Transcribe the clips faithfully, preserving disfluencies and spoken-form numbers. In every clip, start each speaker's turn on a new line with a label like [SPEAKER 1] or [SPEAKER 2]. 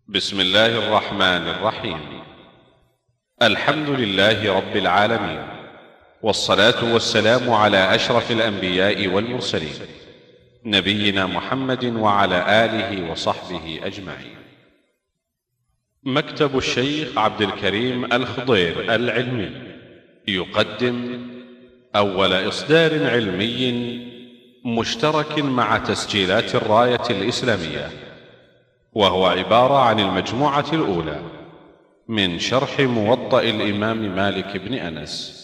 [SPEAKER 1] بسم الله الرحمن الرحيم. الحمد لله رب العالمين، والصلاة والسلام على أشرف الأنبياء والمرسلين، نبينا محمد وعلى آله وصحبه أجمعين. مكتب الشيخ عبد الكريم الخضير العلمي يقدم أول إصدار علمي مشترك مع تسجيلات الراية الإسلامية، وهو عبارة عن المجموعة الأولى من شرح موطأ الإمام مالك بن أنس.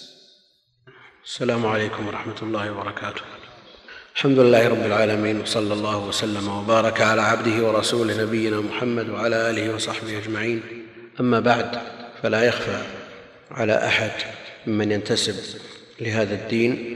[SPEAKER 2] السلام عليكم ورحمة الله وبركاته. الحمد لله رب العالمين، وصلى الله وسلم وبارك على عبده ورسوله نبينا محمد وعلى آله وصحبه أجمعين. أما بعد، فلا يخفى على أحد ممن ينتسب لهذا الدين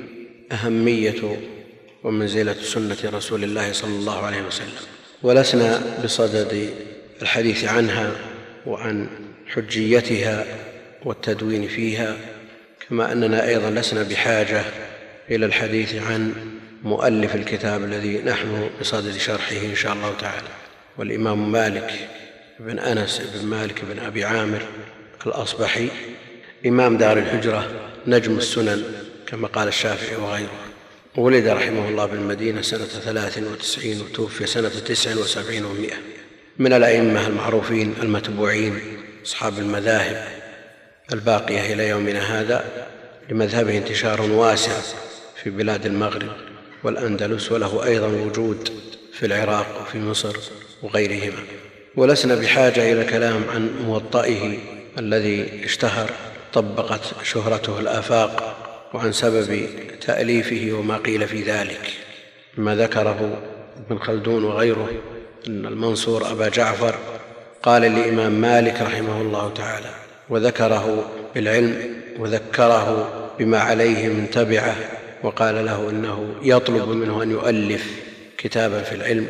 [SPEAKER 2] أهمية ومنزلة سنة رسول الله صلى الله عليه وسلم، ولسنا بصدد الحديث عنها وعن حجيتها والتدوين فيها، كما أننا أيضا لسنا بحاجة إلى الحديث عن مؤلف الكتاب الذي نحن بصدد شرحه إن شاء الله تعالى، والإمام مالك بن أنس بن مالك بن أبي عامر الأصبحي، إمام دار الهجرة، نجم السنن كما قال الشافعي وغيره. ولد رحمه الله بالمدينة سنة ثلاث وتسعين وتوفي سنة تسع وسبعين ومئة، من الأئمة المعروفين المتبوعين أصحاب المذاهب الباقية إلى يومنا هذا، لمذهبه انتشار واسع في بلاد المغرب والأندلس، وله أيضا وجود في العراق وفي مصر وغيرهما. ولسنا بحاجة إلى الكلام عن موطئه الذي اشتهر طبقت شهرته الآفاق، وعن سبب تأليفه وما قيل في ذلك، ما ذكره ابن خلدون وغيره أن المنصور أبا جعفر قال للإمام مالك رحمه الله تعالى، وذكره بالعلم وذكره بما عليه من تبعه، وقال له إنه يطلب منه أن يؤلف كتابا في العلم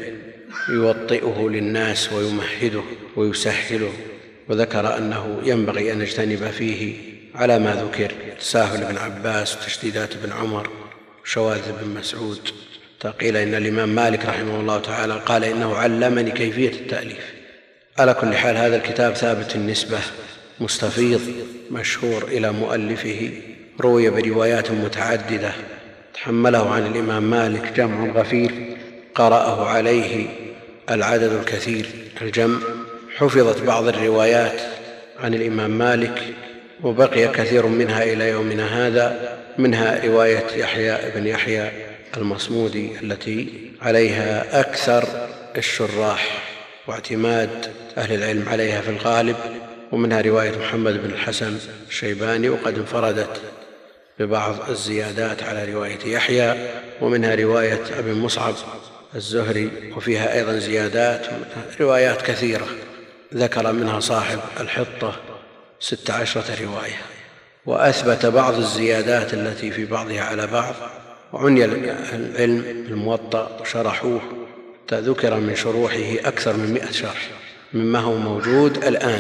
[SPEAKER 2] يوطئه للناس ويمهده ويسهله، وذكر أنه ينبغي أن يجتنب فيه على ما ذكر تساهل ابن عباس وتشديدات ابن عمر وشواذ ابن مسعود. قيل إن الإمام مالك رحمه الله تعالى قال إنه علمني كيفية التأليف. على كل حال، هذا الكتاب ثابت النسبة، مستفيض، مشهور إلى مؤلفه، روي بروايات متعددة، تحمله عن الإمام مالك جمع غفير، قرأه عليه العدد الكثير الجمع، حفظت بعض الروايات عن الإمام مالك وبقي كثير منها إلى يومنا هذا، منها رواية يحيى بن يحيى المصمودي التي عليها أكثر الشراح واعتماد أهل العلم عليها في الغالب، ومنها رواية محمد بن الحسن الشيباني وقد انفردت ببعض الزيادات على رواية يحيى، ومنها رواية أبي مصعب الزهري وفيها أيضا زيادات، روايات كثيرة ذكر منها صاحب الحطة ست عشرة رواية، وأثبت بعض الزيادات التي في بعضها على بعض، وعني العلم بالموطأ وشرحوه، ذكر من شروحه أكثر من مئة شرح مما هو موجود الآن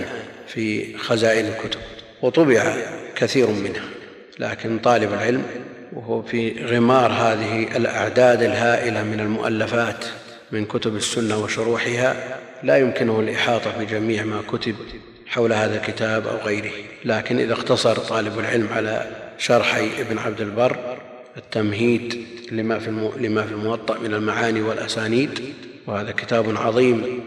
[SPEAKER 2] في خزائن الكتب، وطبع كثير منها، لكن طالب العلم وهو في غمار هذه الأعداد الهائلة من المؤلفات من كتب السنة وشروحها لا يمكنه الإحاطة بجميع ما كتب حول هذا الكتاب أو غيره، لكن إذا اقتصر طالب العلم على شرحي ابن عبد البر التمهيد لما في الموطأ من المعاني والأسانيد، وهذا كتاب عظيم،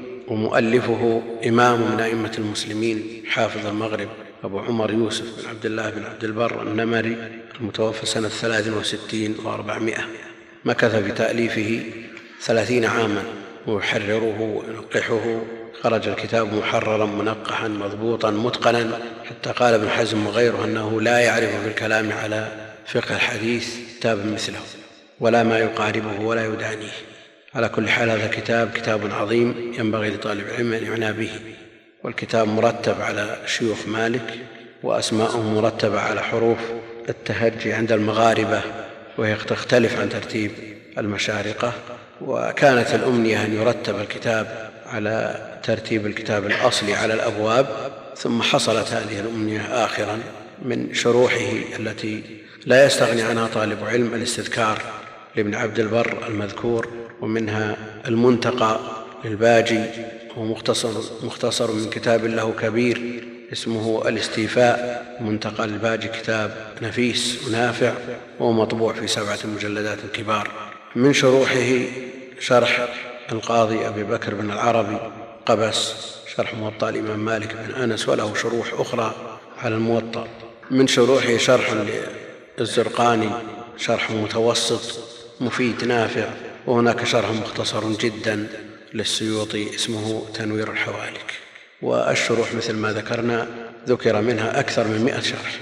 [SPEAKER 2] ومؤلفه إمام من أئمة المسلمين حافظ المغرب أبو عمر يوسف بن عبد الله بن عبد البر النمري المتوفى سنة ثلاث وستين وأربعمائة، مكث في تأليفه ثلاثين عاما ويحرره وينقحه، خرج الكتاب محررا منقحا مضبوطا متقنا، حتى قال ابن حزم وغيره أنه لا يعرف بالكلام على فقه الحديث كتاب مثله ولا ما يقاربه ولا يدانيه. على كل حال، هذا كتاب كتاب عظيم ينبغي لطالب العلم أن يعنى به، والكتاب مرتب على شيوخ مالك، وأسماءهم مرتبة على حروف التهجي عند المغاربة، وهي تختلف عن ترتيب المشارقة، وكانت الأمنية أن يرتب الكتاب على ترتيب الكتاب الأصلي على الأبواب، ثم حصلت هذه الأمنية آخرا من شروحه التي لا يستغني عنها طالب علم، الاستذكار لابن عبد البر المذكور، ومنها المنتقى للباجي، هو مختصر, مختصر من كتاب له كبير اسمه الاستيفاء منتقى الباجي، كتاب نفيس ونافع وهو مطبوع في سبعة مجلدات كبار. من شروحه شرح القاضي أبي بكر بن العربي قبس شرح موطأ الإمام مالك بن أنس، وله شروح أخرى على الموطأ. من شروحه شرح للزرقاني شرح متوسط مفيد نافع، وهناك شرح مختصر جدا للسيوطي اسمه تنوير الحوالك. والشروح مثل ما ذكرنا ذكر منها أكثر من مئة شرح.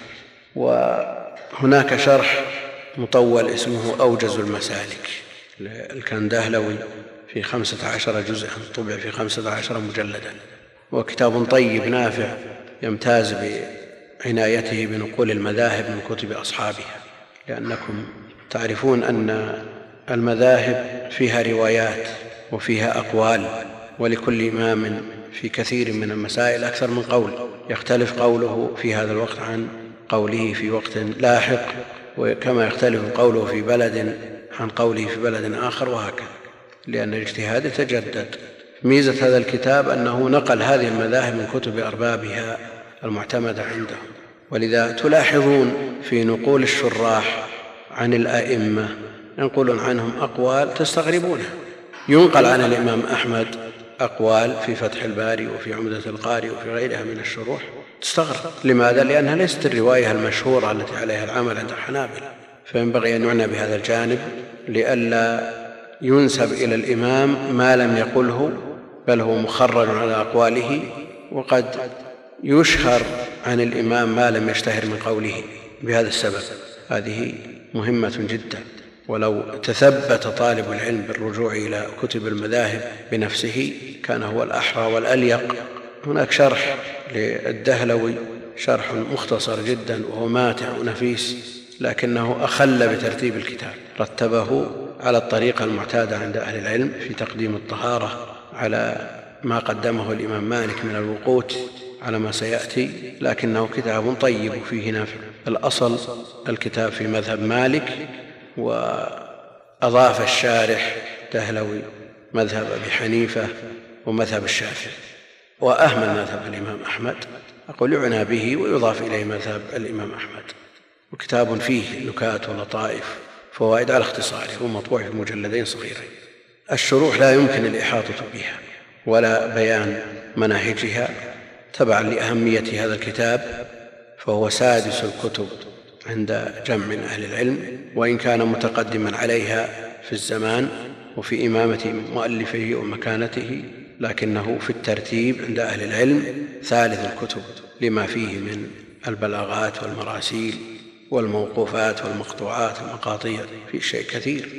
[SPEAKER 2] وهناك شرح مطول اسمه أوجز المسالك للكندهلوي في خمسة عشر جزءا، طبع في خمسة عشر مجلدا، وكتاب طيب نافع يمتاز بعنايته بنقول المذاهب من كتب أصحابها، لأنكم تعرفون أن المذاهب فيها روايات وفيها أقوال، ولكل إمام في كثير من المسائل أكثر من قول، يختلف قوله في هذا الوقت عن قوله في وقت لاحق، وكما يختلف قوله في بلد عن قوله في بلد آخر، وهكذا، لأن الاجتهاد يتجدد. ميزة هذا الكتاب أنه نقل هذه المذاهب من كتب أربابها المعتمدة عندهم، ولذا تلاحظون في نقول الشراح عن الأئمة ينقلون عنهم أقوال تستغربونها. ينقل عن الإمام أحمد أقوال في فتح الباري وفي عمدة القاري وفي غيرها من الشروح تستغرب. لماذا؟ لأنها ليست الرواية المشهورة التي عليها العمل عند الحنابلة، فينبغي أن يعنى بهذا الجانب لئلا ينسب إلى الإمام ما لم يقله، بل هو مخرج على أقواله، وقد يشهر عن الإمام ما لم يشتهر من قوله بهذا السبب. هذه مهمة جدا، ولو تثبت طالب العلم بالرجوع إلى كتب المذاهب بنفسه كان هو الأحرى والأليق. هناك شرح للدهلوي شرح مختصر جدا وهو ماتع ونفيس، لكنه أخل بترتيب الكتاب، رتبه على الطريقة المعتادة عند أهل العلم في تقديم الطهارة على ما قدمه الإمام مالك من الوقوت على ما سيأتي، لكنه كتاب طيب فيه نافع. الأصل الكتاب في مذهب مالك، وأضاف الشارح دهلوي مذهب أبي حنيفة ومذهب الشافعي، وأهمل مذهب الإمام أحمد، أقول يعنى به ويضاف إليه مذهب الإمام أحمد. وكتاب فيه نكات ولطائف فوائد على اختصاره، ومطبوع في مجلدين صغيرين. الشروح لا يمكن الإحاطة بها ولا بيان مناهجها تبعا لأهمية هذا الكتاب، فهو سادس الكتب عند جمع من أهل العلم، وإن كان متقدما عليها في الزمان وفي إمامة مؤلفه ومكانته، لكنه في الترتيب عند أهل العلم ثالث الكتب لما فيه من البلاغات والمراسيل والموقوفات والمقطوعات والمقاطيع، في شيء كثير.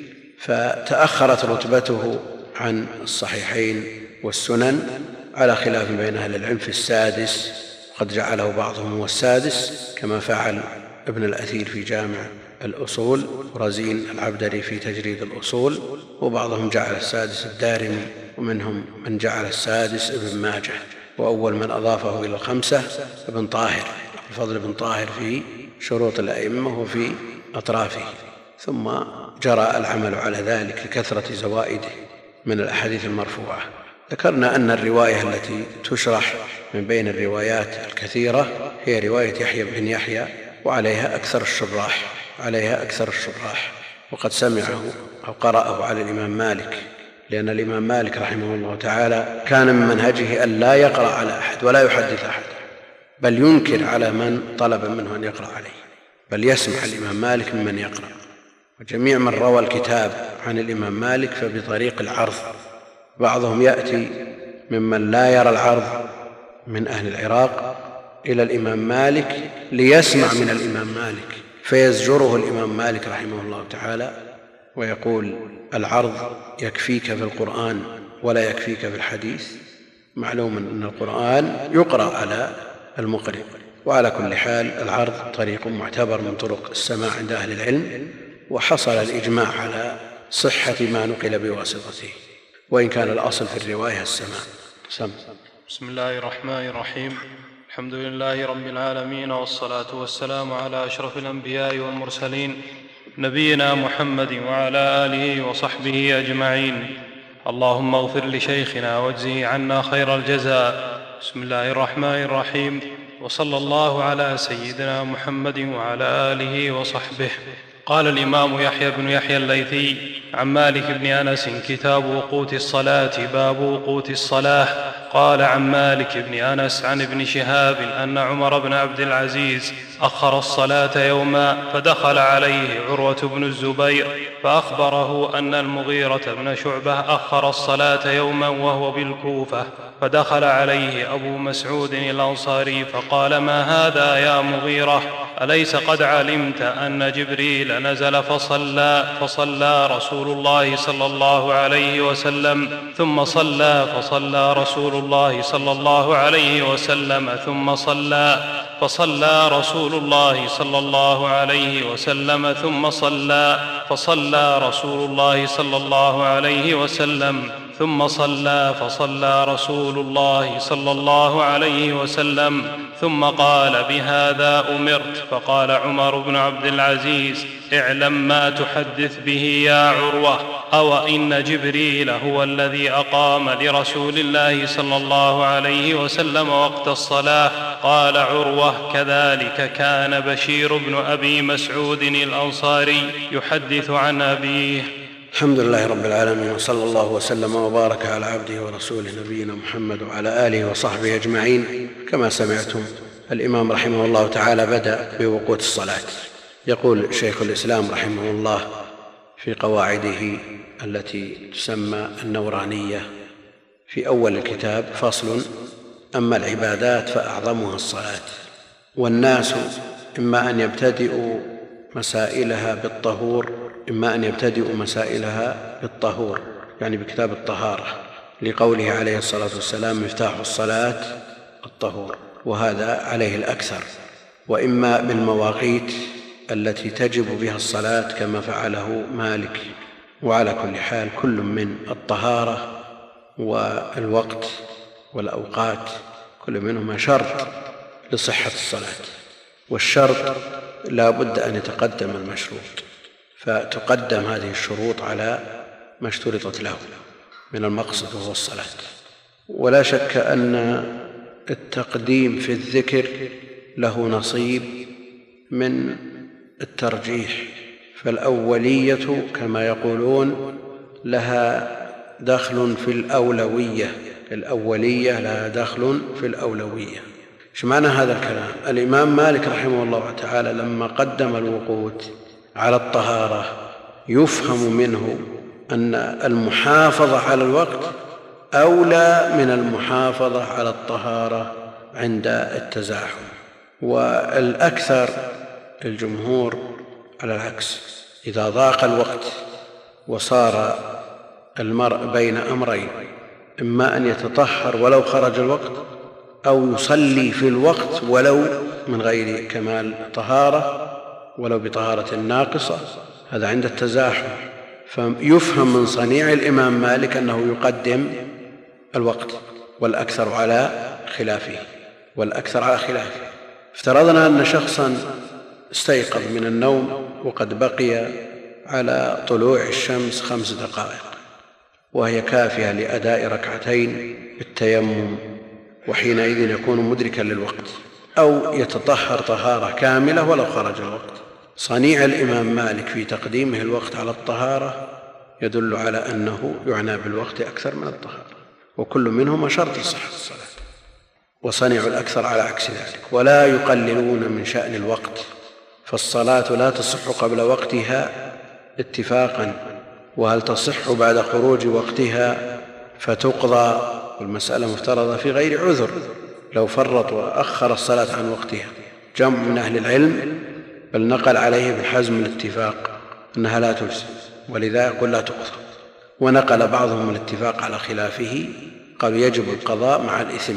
[SPEAKER 2] فتأخرت رتبته عن الصحيحين والسنن على خلاف بين أهل العلم في السادس، قد جعله بعضهم هو السادس كما فعل ابن الأثير في جامع الأصول، ورزين العبدري في تجريد الأصول، وبعضهم جعل السادس الدارمي، ومنهم من جعل السادس ابن ماجه، وأول من أضافه إلى الخمسة ابن طاهر، الفضل بن طاهر في شروط الأئمة وفي أطرافه. ثم جرى العمل على ذلك لكثرة زوائده من الأحاديث المرفوعة. ذكرنا أن الرواية التي تشرح من بين الروايات الكثيرة هي رواية يحيى بن يحيى، وعليها أكثر الشراح عليها أكثر الشراح وقد سمعه أو قرأه على الإمام مالك، لأن الإمام مالك رحمه الله تعالى كان من منهجه أن لا يقرأ على أحد ولا يحدث أحد، بل ينكر على من طلب منه أن يقرأ عليه، بل يسمح الإمام مالك ممن يقرأ. وجميع من روى الكتاب عن الإمام مالك فبطريق العرض، بعضهم يأتي ممن لا يرى العرض من أهل العراق إلى الإمام مالك ليسمع من الإمام مالك، فيزجره الإمام مالك رحمه الله تعالى ويقول العرض يكفيك في القرآن ولا يكفيك في الحديث. معلوم أن القرآن يقرأ على المقرئ، وعلى كل حال العرض طريق معتبر من طرق السماع عند أهل العلم، وحصل الإجماع على صحة ما نقل بواسطته، وإن كان الأصل في الرواية السماع. سم.
[SPEAKER 3] بسم الله الرحمن الرحيم. الحمد لله رب العالمين، والصلاة والسلام على أشرف الأنبياء والمرسلين، نبينا محمد وعلى آله وصحبه أجمعين. اللهم اغفر لشيخنا واجزه عنا خير الجزاء. بسم الله الرحمن الرحيم، وصلى الله على سيدنا محمد وعلى آله وصحبه. قال الإمام يحيى بن يحيى الليثي عن مالك بن أنس: كتاب وقوت الصلاة، باب وقوت الصلاة. قال عن مالك بن أنس عن ابن شهاب أن عمر بن عبد العزيز أخر الصلاة يوما، فدخل عليه عروة بن الزبير فأخبره أن المغيرة بن شعبة أخر الصلاة يوما وهو بالكوفة، فدخل عليه أبو مسعود الأنصاري فقال: ما هذا يا مغيرة؟ أليس قد علمت أن جبريل نزل فصلى فصلى رسول الله صلى الله عليه وسلم ثم صلى فصلى رسول الله صلى الله عليه وسلم ثم صلى فصلى رسول الله صلى الله عليه وسلم ثم صلى فصلى رسول الله صلى الله عليه وسلم ثم صلى فصلى رسول الله صلى الله عليه وسلم ثم قال: بهذا أمرت. فقال عمر بن عبد العزيز: اعلم ما تحدث به يا عروة، أو إن جبريل هو الذي أقام لرسول الله صلى الله عليه وسلم وقت الصلاة. قال عروة: كذلك كان بشير بن أبي مسعود الأنصاري يحدث عن أبيه.
[SPEAKER 2] الحمد لله رب العالمين، وصلى الله وسلم وبارك على عبده ورسوله نبينا محمد وعلى آله وصحبه أجمعين. كما سمعتم، الإمام رحمه الله تعالى بدأ بوقوت الصلاة. يقول شيخ الإسلام رحمه الله في قواعده التي تسمى النورانية في أول الكتاب: فصل: أما العبادات فأعظمها الصلاة، والناس إما أن يبتدئوا مسائلها بالطهور إما أن يبتدئوا مسائلها بالطهور، يعني بكتاب الطهارة، لقوله عليه الصلاة والسلام: مفتاح الصلاة الطهور، وهذا عليه الأكثر. وإما بالمواقيت التي تجب بها الصلاة كما فعله مالك. وعلى كل حال كل من الطهارة والوقت والأوقات كل منهما شرط لصحة الصلاة، والشرط لا بد أن يتقدم المشروط، فتقدم هذه الشروط على ما اشترطت له من المقصد وهو الصلاة. ولا شك أن التقديم في الذكر له نصيب من الترجيح، فالأولية كما يقولون لها دخل في الأولوية، الأولية لها دخل في الأولوية. ايش معنى هذا الكلام؟ الإمام مالك رحمه الله تعالى لما قدم الوقوت على الطهارة يفهم منه أن المحافظة على الوقت أولى من المحافظة على الطهارة عند التزاحم. والأكثر الجمهور على العكس، إذا ضاق الوقت وصار المرء بين أمرين: إما أن يتطهر ولو خرج الوقت، أو يصلي في الوقت ولو من غير كمال طهارة، ولو بطهارة ناقصة، هذا عند التزاحم. فيفهم من صنيع الإمام مالك أنه يقدم الوقت، والأكثر على خلافه والأكثر على خلافه. افترضنا أن شخصا استيقظ من النوم وقد بقي على طلوع الشمس خمس دقائق، وهي كافية لأداء ركعتين بالتيمم، وحينئذ يكون مدركا للوقت، أو يتطهر طهارة كاملة ولو خرج الوقت. صنيع الإمام مالك في تقديمه الوقت على الطهارة يدل على أنه يعنى بالوقت أكثر من الطهارة، وكل منهما شرط لصحة الصلاة. وصنيع الأكثر على عكس ذلك، ولا يقللون من شأن الوقت، فالصلاة لا تصح قبل وقتها اتفاقا، وهل تصح بعد خروج وقتها فتقضى، والمسألة مفترضة في غير عذر. لو فرط وأخر الصلاة عن وقتها جمع من أهل العلم بل نقل عليه ابن حزم الاتفاق أنها لا تجزي، ولذا يقول لا تقضى. ونقل بعضهم الاتفاق على خلافه، قالوا يجب القضاء مع الإثم.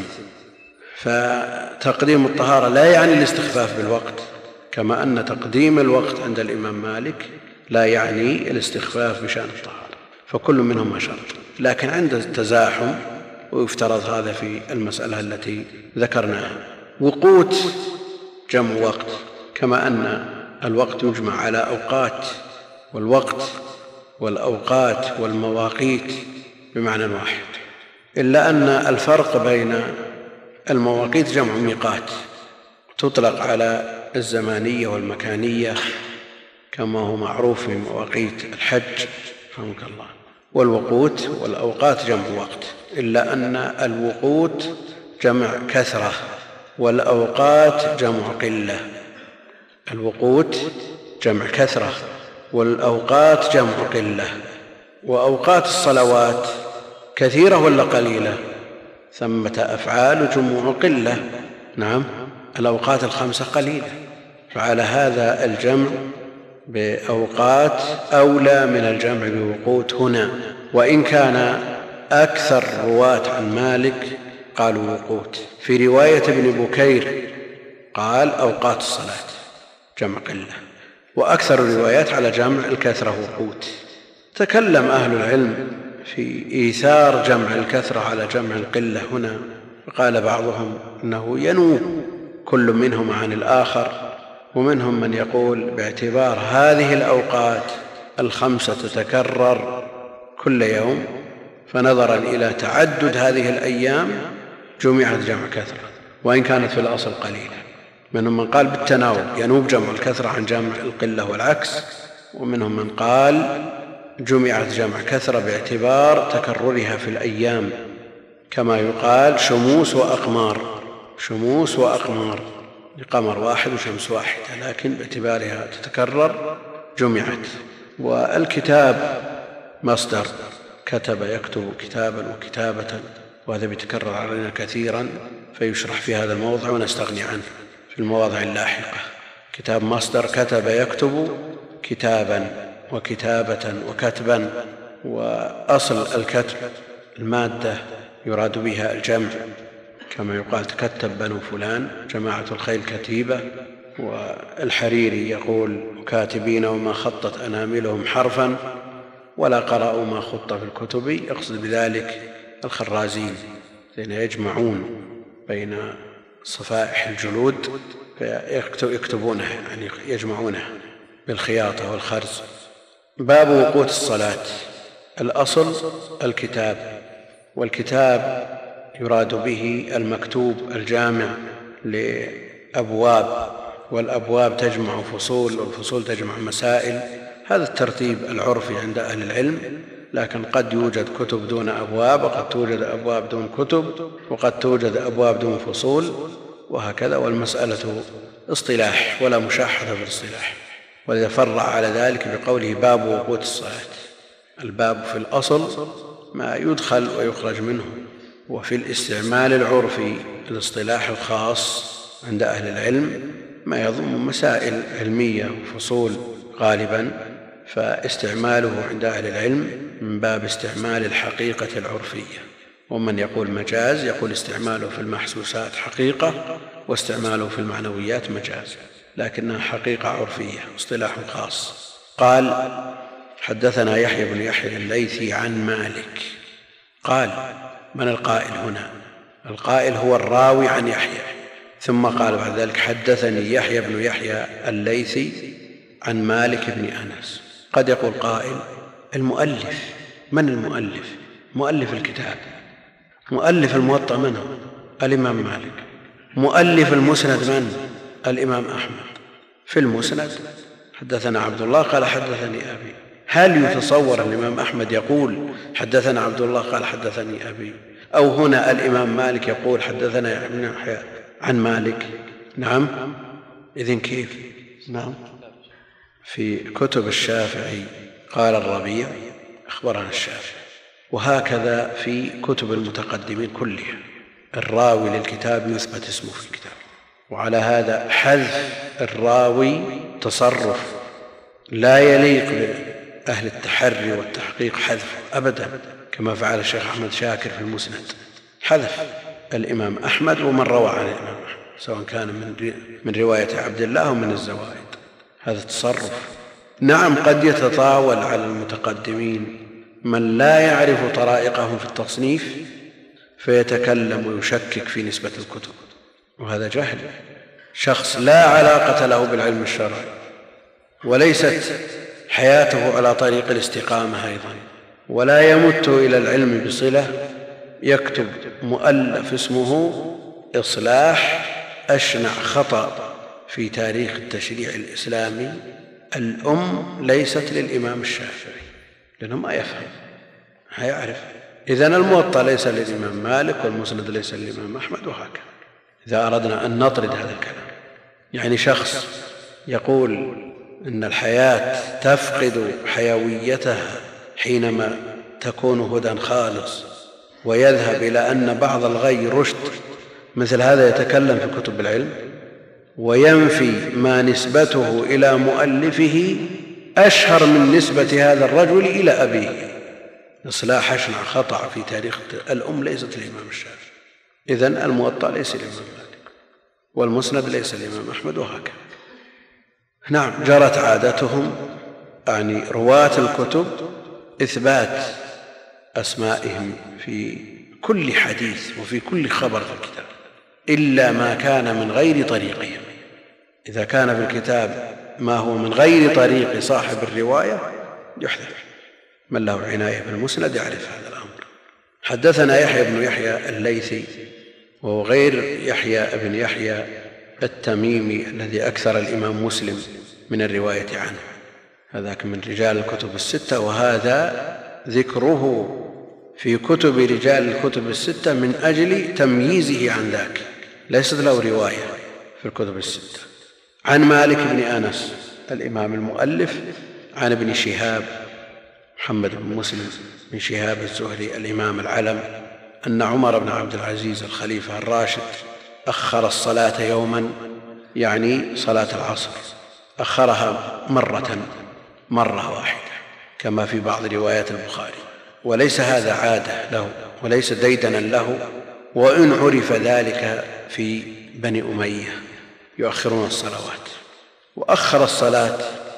[SPEAKER 2] فتقديم الطهارة لا يعني الاستخفاف بالوقت، كما أن تقديم الوقت عند الإمام مالك لا يعني الاستخفاف بشأن الطهارة، فكل منهما شرط. لكن عند التزاحم ويفترض هذا في المسألة التي ذكرناها. وقوت جمع وقت، كما أن الوقت يجمع على أوقات، والوقت والأوقات والمواقيت بمعنى واحد، إلا أن الفرق بين المواقيت جمع ميقات، تطلق على الزمانية والمكانية كما هو معروف في مواقيت الحج رحمك الله، والوقوت والأوقات جمع وقت، إلا أن الوقوت جمع كثرة والأوقات جمع قلة. الوقوت جمع كثرة والأوقات جمع قلة. وأوقات الصلوات كثيرة ولا قليلة؟ ثمة أفعال جموع قلة. نعم، الأوقات الخمسة قليلة، فعلى هذا الجمع بأوقات أولى من الجمع بوقوت هنا، وإن كان أكثر رواة عن مالك قالوا وقوت. في رواية ابن بكير قال أوقات الصلاة جمع قلة، وأكثر الروايات على جمع الكثرة وقوت. تكلم أهل العلم في إيثار جمع الكثرة على جمع القلة هنا، فقال بعضهم إنه ينوب كل منهم عن الآخر، ومنهم من يقول باعتبار هذه الأوقات الخمسة تتكرر كل يوم، فنظرا إلى تعدد هذه الأيام جمعت جمع كثرة وإن كانت في الأصل قليلة. منهم من قال بالتناوب ينوب جمع الكثرة عن جمع القلة والعكس، ومنهم من قال جمعت جمع كثرة باعتبار تكررها في الأيام، كما يقال شموس وأقمار، شموس وأقمار لقمر واحد وشمس واحدة، لكن باعتبارها تتكرر جمعت. والكتاب مصدر كتب يكتب كتابا وكتابة، وهذا بيتكرر علينا كثيرا فيشرح في هذا الموضع ونستغني عنه في المواضع اللاحقة. كتاب مصدر كتب يكتب كتابا وكتابة وكتبا، وأصل الكتب المادة يراد بها الجمع، كما يقال تكتب بنو فلان جماعة الخيل كتيبة. والحريري يقول كاتبين وما خطت أناملهم حرفا ولا قرأوا ما خط في الكتب، يقصد بذلك الخرازين الذين يجمعون بين صفائح الجلود فيكتبونها، يعني يجمعونها بالخياطة والخرز. باب وقوت الصلاة. الأصل الكتاب، والكتاب يراد به المكتوب الجامع لأبواب، والأبواب تجمع فصول والفصول تجمع مسائل. هذا الترتيب العرفي عند أهل العلم، لكن قد يوجد كتب دون أبواب، وقد توجد أبواب دون كتب، وقد توجد أبواب دون فصول، وهكذا. والمسألة اصطلاح ولا مشاحة في الاصطلاح، ولذا فرع على ذلك بقوله باب وقوت الصلاة. الباب في الأصل ما يدخل ويخرج منه، وفي الاستعمال العرفي الاصطلاح الخاص عند أهل العلم ما يضم مسائل علمية وفصول غالبا، فاستعماله عند أهل العلم من باب استعمال الحقيقة العرفية. ومن يقول مجاز يقول استعماله في المحسوسات حقيقة واستعماله في المعنويات مجاز، لكنها حقيقة عرفية اصطلاح خاص. قال حدثنا يحيى بن يحيى الليثي عن مالك. قال من القائل هنا؟ القائل هو الراوي عن يحيى، ثم قال بعد ذلك حدثني يحيى بن يحيى الليثي عن مالك بن أنس. قد يقول قائل المؤلف، من المؤلف؟ مؤلف الكتاب. مؤلف الموطأ من هو؟ الإمام مالك. مؤلف المسند من؟ الإمام أحمد. في المسند حدثنا عبد الله قال حدثني أبي. هل يتصور الإمام أحمد يقول حدثنا عبد الله قال حدثني أبي، أو هنا الإمام مالك يقول حدثنا ابن يحيى عن مالك؟ نعم. إذن كيف؟ نعم. في كتب الشافعي قال الربيع أخبرنا الشافعي، وهكذا في كتب المتقدمين كلها الراوي للكتاب يثبت اسمه في الكتاب. وعلى هذا حذف الراوي تصرف لا يليق بأهل التحري والتحقيق حذفه أبدا، كما فعل الشيخ أحمد شاكر في المسند، حذف الإمام أحمد ومن روى عن الإمام أحمد سواء كان من من رواية عبد الله أو من الزوائد. هذا تصرف. نعم قد يتطاول على المتقدمين من لا يعرف طرائقهم في التصنيف فيتكلم ويشكك في نسبة الكتب، وهذا جهل. شخص لا علاقة له بالعلم الشرعي وليست حياته على طريق الاستقامة أيضا، ولا يمت إلى العلم بصلة يكتب مؤلف اسمه إصلاح أشنع خطأ في تاريخ التشريع الإسلامي. الأم ليست للإمام الشافعي لأنه ما يفهم ما يعرف. إذن الموطأ ليس للإمام مالك والمسند ليس للإمام أحمد وهكذا. إذا أردنا أن نطرد هذا الكلام، يعني شخص يقول إن الحياة تفقد حيويتها حينما تكون هدى خالص ويذهب إلى أن بعض الغي رشد، مثل هذا يتكلم في كتب العلم وينفي ما نسبته إلى مؤلفه أشهر من نسبة هذا الرجل إلى أبيه. إصلاح أشنع خطأ في تاريخ الأم ليست الإمام الشافعي. إذن الموطأ ليس الإمام مالك والمسند ليس الإمام أحمد وهكذا. نعم، جرت عادتهم يعني رواة الكتب إثبات أسمائهم في كل حديث وفي كل خبر في الكتاب إلا ما كان من غير طريقهم. إذا كان في الكتاب ما هو من غير طريق صاحب الرواية يحذف. من له عناية بالمسند يعرف هذا الأمر. حدثنا يحيى بن يحيى الليثي وهو غير يحيى بن يحيى التميمي الذي أكثر الإمام مسلم من الرواية عنه، هذاك من رجال الكتب الستة، وهذا ذكره في كتب رجال الكتب الستة من أجل تمييزه عن ذاك، ليست له رواية في الكتب الستة. عن مالك بن أنس الإمام المؤلف، عن ابن شهاب محمد بن مسلم بن شهاب الزهري الإمام العلم أن عمر بن عبد العزيز الخليفة الراشد أخر الصلاة يوما، يعني صلاة العصر، أخرها مرة مرة واحدة كما في بعض روايات البخاري، وليس هذا عادة له وليس ديدنا له، وإن عرف ذلك في بني أمية يؤخرون الصلوات. وأخر الصلاة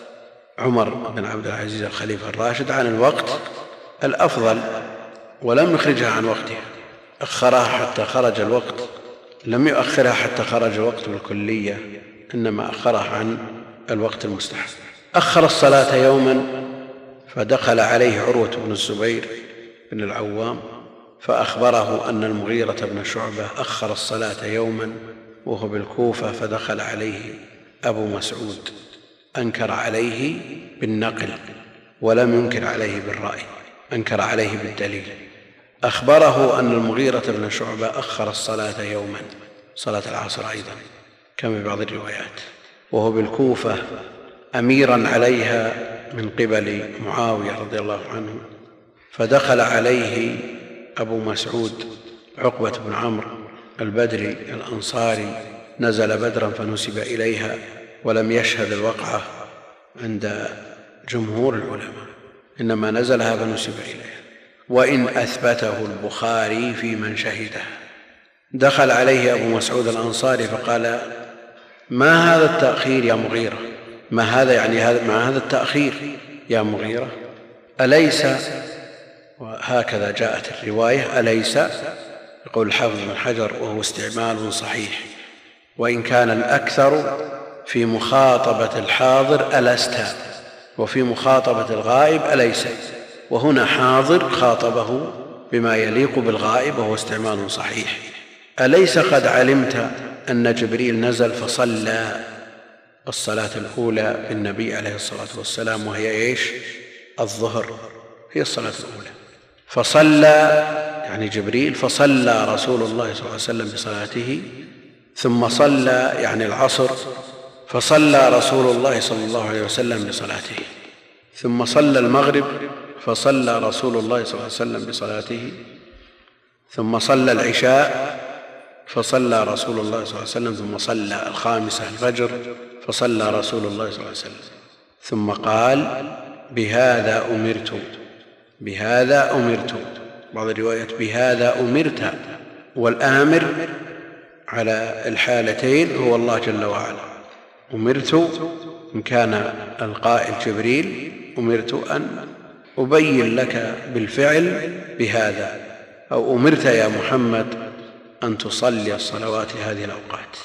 [SPEAKER 2] عمر بن عبد العزيز الخليفة الراشد عن الوقت الأفضل ولم يخرجها عن وقتها، أخرها حتى خرج الوقت، لم يؤخرها حتى خرج الوقت بالكلية، إنما أخرها عن الوقت المستحب. أخر الصلاة يوما فدخل عليه عروة بن الزبير بن العوام فأخبره أن المغيرة بن شعبة أخر الصلاة يوما وهو بالكوفة، فدخل عليه أبو مسعود أنكر عليه بالنقل ولم ينكر عليه بالرأي، أنكر عليه بالدليل. أخبره أن المغيرة بن شعبة أخر الصلاة يوما، صلاة العصر أيضا كما في بعض الروايات، وهو بالكوفة أميرا عليها من قبل معاوية رضي الله عنه. فدخل عليه أبو مسعود عقبة بن عمرو البدري الأنصاري، نزل بدرا فنسب إليها ولم يشهد الوقعة عند جمهور العلماء، إنما نزلها فنسب إليها، وإن أثبته البخاري في من شهدها. دخل عليه أبو مسعود الأنصاري فقال: ما هذا التأخير يا مغيرة؟ ما هذا يعني هذا مع هذا التأخير يا مغيرة؟ أليس، وهكذا جاءت الرواية، أليس يقول الحافظ بن حجر وهو استعمال صحيح، وإن كان الأكثر في مخاطبة الحاضر ألست، وفي مخاطبة الغائب أليس، وهنا حاضر خاطبه بما يليق بالغائب وهو استعمال صحيح. أليس قد علمت أن جبريل نزل فصلى الصلاة الأولى بالنبي عليه الصلاة والسلام، وهي إيش؟ الظهر، هي الصلاة الأولى. فصلى يعني جبريل، فصلى رسول الله صلى الله عليه وسلم بصلاته، ثم صلى يعني العصر، فصلى رسول الله صلى الله عليه وسلم بصلاته، ثم صلى المغرب، فصلى رسول الله صلى الله عليه وسلم بصلاته، ثم صلى العشاء، فصلى رسول الله صلى الله عليه وسلم، ثم صلى الخامسة الفجر، فصلى رسول الله صلى الله عليه وسلم، ثم قال: بهذا أمرت، بهذا أمرت، بعض الروايات بهذا أمرت، والآمر على الحالتين هو الله جل وعلا. أمرت إن كان القائل جبريل، أمرت أن أبين لك بالفعل بهذا، أو أمرت يا محمد أن تصلي الصلوات هذه الأوقات.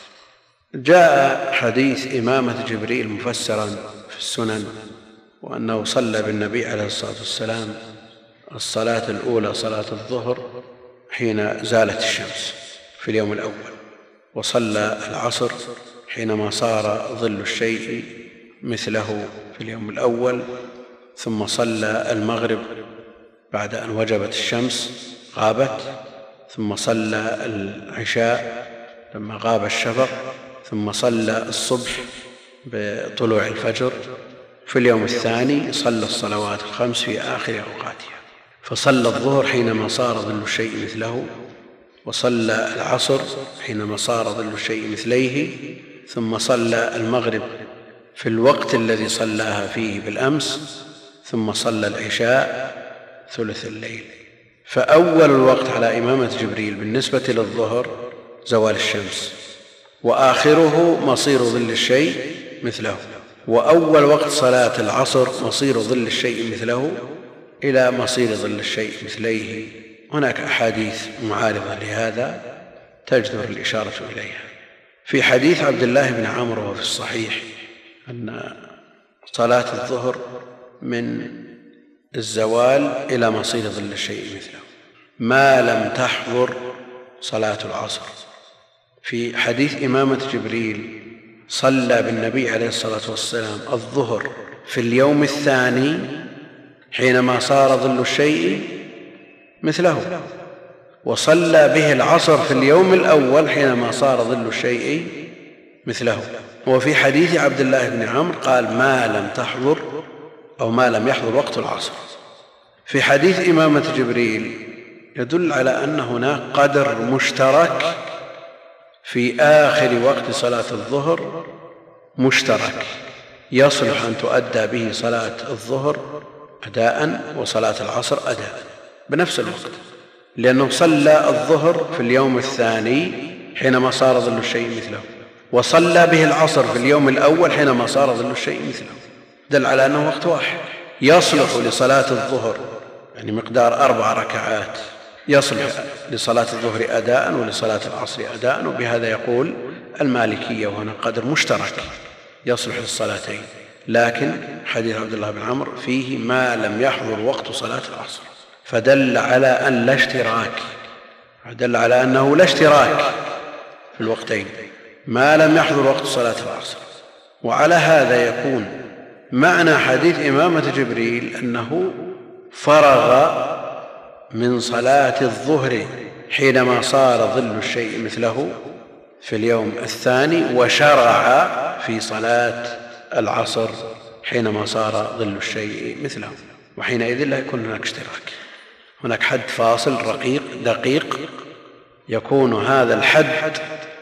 [SPEAKER 2] جاء حديث إمامة جبريل مفسرا في السنن، وأنه صلى بالنبي عليه الصلاة والسلام الصلاة الأولى صلاة الظهر حين زالت الشمس في اليوم الأول، وصلى العصر حينما صار ظل الشيء مثله في اليوم الأول، ثم صلى المغرب بعد أن وجبت الشمس غابت، ثم صلى العشاء لما غاب الشفق، ثم صلى الصبح بطلوع الفجر. في اليوم الثاني صلى الصلوات الخمس في آخر أوقاتها، فصلى الظهر حينما صار ظل الشيء مثله، وصلى العصر حينما صار ظل الشيء مثليه، ثم صلى المغرب في الوقت الذي صلاها فيه بالأمس، ثم صلى العشاء ثلث الليل. فأول الوقت على إمامة جبريل بالنسبة للظهر زوال الشمس، وآخره مصير ظل الشيء مثله، وأول وقت صلاة العصر مصير ظل الشيء مثله إلى مصير ظل الشيء مثليه. هناك أحاديث معارضة لهذا تجدر الإشارة إليها. في حديث عبد الله بن عمرو وفي الصحيح أن صلاة الظهر من الزوال إلى مصير ظل الشيء مثله ما لم تحضر صلاة العصر. في حديث إمامة جبريل صلى بالنبي عليه الصلاة والسلام الظهر في اليوم الثاني حينما صار ظل الشيء مثله، وصلى به العصر في اليوم الأول حينما صار ظل الشيء مثله. وفي حديث عبد الله بن عمرو قال ما لم تحضر أو ما لم يحضر وقت العصر. في حديث إمامة جبريل يدل على أن هناك قدر مشترك في آخر وقت صلاة الظهر مشترك يصلح أن تؤدى به صلاة الظهر أداء وصلاة العصر أداء بنفس الوقت، لأنه صلى الظهر في اليوم الثاني حينما صار ظل الشيء مثله، وصلى به العصر في اليوم الأول حينما صار ظل الشيء مثله، دل على أنه وقت واحد يصلح لصلاة الظهر، يعني مقدار أربع ركعات يصلح لصلاة الظهر أداء ولصلاة العصر أداء. وبهذا يقول المالكية، وهنا قدر مشترك يصلح للصلاتين. لكن حديث عبد الله بن عمرو فيه ما لم يحضر وقت صلاة العصر، فدل على أن لا اشتراك، دل على أنه لا اشتراك في الوقتين ما لم يحضر وقت صلاة العصر. وعلى هذا يكون معنى حديث إمامة جبريل أنه فرغ من صلاة الظهر حينما صار ظل الشيء مثله في اليوم الثاني، وشرع في صلاة العصر حينما صار ظل الشيء مثله، وحينئذ لا يكون هناك اشتراك، هناك حد فاصل رقيق دقيق، يكون هذا الحد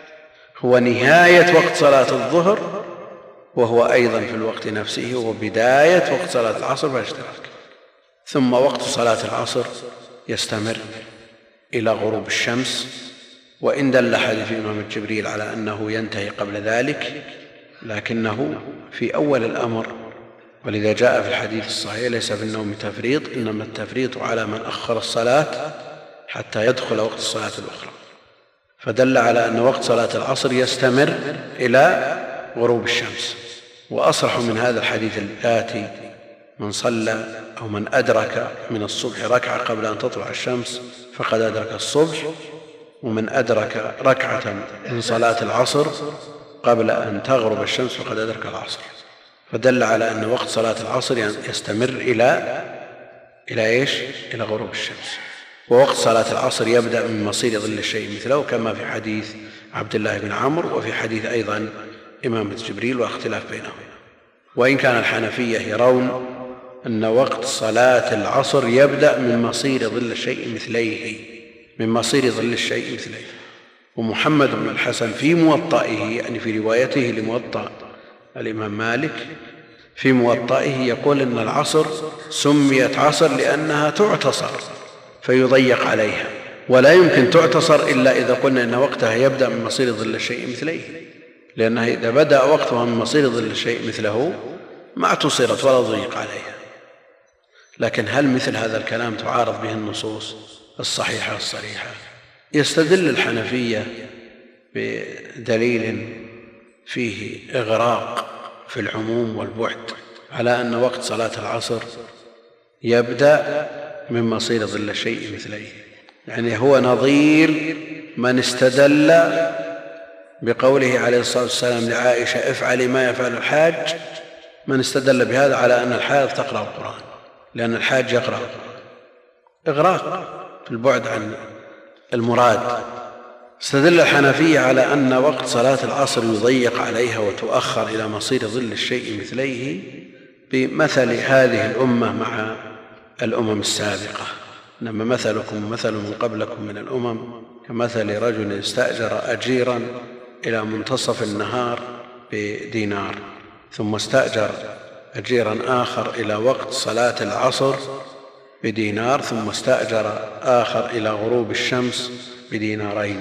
[SPEAKER 2] هو نهاية وقت صلاة الظهر، وهو أيضا في الوقت نفسه وبداية وقت صلاة العصر فلا اشتراك. ثم وقت صلاة العصر يستمر إلى غروب الشمس، وإن دل حديث إمام جبريل على أنه ينتهي قبل ذلك، لكنه في أول الأمر، ولذا جاء في الحديث الصحيح ليس في النوم تفريط، إنما التفريط على من أخر الصلاة حتى يدخل وقت الصلاة الأخرى، فدل على أن وقت صلاة العصر يستمر إلى غروب الشمس. وأصرح من هذا الحديث الآتي: من صلى أو من أدرك من الصبح ركعة قبل أن تطلع الشمس فقد أدرك الصبح، ومن أدرك ركعة من صلاة العصر قبل أن تغرب الشمس فقد أدرك العصر. فدل على أن وقت صلاة العصر يستمر إلى إلى إيش؟ إلى غروب الشمس. ووقت صلاة العصر يبدأ من مصير ظل الشيء مثله، كما في حديث عبد الله بن عمرو وفي حديث أيضا إمامة جبريل، واختلاف بينهم. وإن كان الحنفية يرون أن وقت صلاة العصر يبدأ من مصير ظل الشيء مثليه، من مصير ظل الشيء مثليه. ومحمد بن الحسن في موطئه، يعني في روايته لموطأ الإمام مالك، في موطئه يقول إن العصر سميت عصر لأنها تعتصر فيضيق عليها، ولا يمكن تعتصر إلا إذا قلنا إن وقتها يبدأ من مصير ظل الشيء مثليه، لأنها إذا بدأ وقتها من مصير ظل الشيء مثله ما اعتصرت ولا ضيق عليها. لكن هل مثل هذا الكلام تعارض به النصوص الصحيحة الصريحة؟ يستدل الحنفية بدليل فيه إغراق في العموم والبعد على أن وقت صلاة العصر يبدأ من مصير ظل الشيء مثليه. يعني هو نظير من استدل بقوله عليه الصلاة والسلام لعائشة افعلي ما يفعل الحاج، من استدل بهذا على أن الحائض تقرأ القرآن، لأن الحاج يقرأ القرآن إغراق في البعد عن المراد. استدل الحنفية على أن وقت صلاة العصر يضيق عليها وتؤخر إلى مصير ظل الشيء مثليه بمثل هذه الأمة مع الأمم السابقة، إنما مثلكم ومثل من قبلكم من الأمم كمثل رجل استأجر أجيرا إلى منتصف النهار بدينار، ثم استأجر أجيرا آخر إلى وقت صلاة العصر بدينار، ثم استأجر آخر إلى غروب الشمس بدينارين.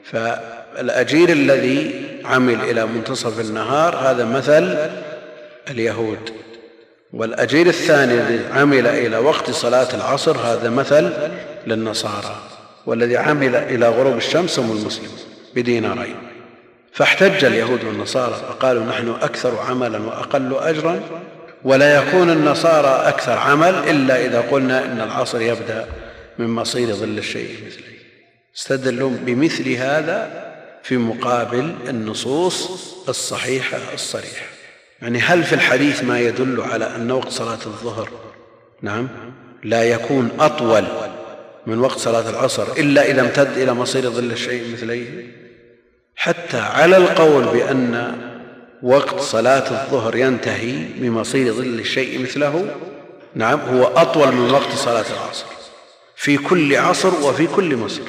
[SPEAKER 2] فالأجير الذي عمل إلى منتصف النهار هذا مثل اليهود، والأجير الثاني الذي عمل إلى وقت صلاة العصر هذا مثل للنصارى، والذي عمل إلى غروب الشمس هم المسلمون بدينارين. فاحتج اليهود والنصارى فقالوا نحن أكثر عملا وأقل أجرا، ولا يكون النصارى أكثر عمل إلا إذا قلنا إن العصر يبدأ من مصير ظل الشيء مثله. استدلوا بمثل هذا في مقابل النصوص الصحيحة الصريحة. يعني هل في الحديث ما يدل على أن وقت صلاة الظهر نعم لا يكون أطول من وقت صلاة العصر إلا إذا امتد إلى مصير ظل الشيء مثليه؟ حتى على القول بأن وقت صلاة الظهر ينتهي بمصير ظل الشيء مثله نعم هو أطول من وقت صلاة العصر في كل عصر وفي كل مصر،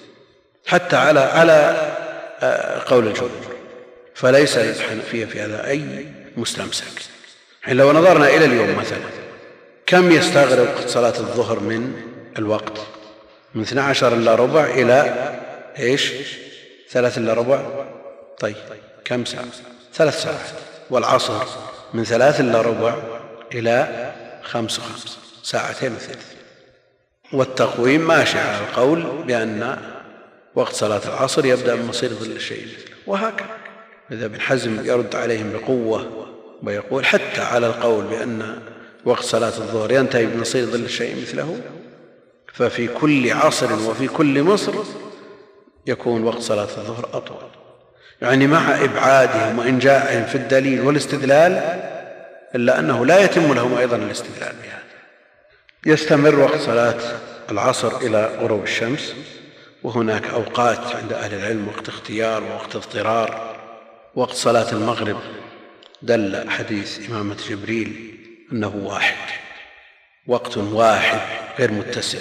[SPEAKER 2] حتى على على قول الجمهور. فليس للحنفية في هذا أي مستمسك. يعني لو نظرنا إلى اليوم مثلا كم يستغرق وقت صلاة الظهر من الوقت؟ من اثني عشر إلا ربع إلى إيش ثلاث إلا ربع. طيب كم ساعة؟ ثلاث ساعات. والعصر من ثلاث إلا ربع إلى خمس وخمس ساعتين وثلث. والتقويم ماشي على القول بأن وقت صلاة العصر يبدأ من مصير ظل الشيء وهكذا. إذا ابن حزم يرد عليهم بقوة ويقول حتى على القول بأن وقت صلاة الظهر ينتهي بمصير ظل الشيء مثله، ففي كل عصر وفي كل مصر يكون وقت صلاة الظهر أطول. يعني مع إبعادهم وإنجاعهم في الدليل والاستدلال إلا أنه لا يتم لهم أيضا الاستدلال بهذا. يستمر وقت صلاة العصر إلى غروب الشمس، وهناك أوقات عند أهل العلم وقت اختيار ووقت اضطرار. وقت صلاة المغرب دل حديث إمامة جبريل أنه واحد، وقت واحد غير متسع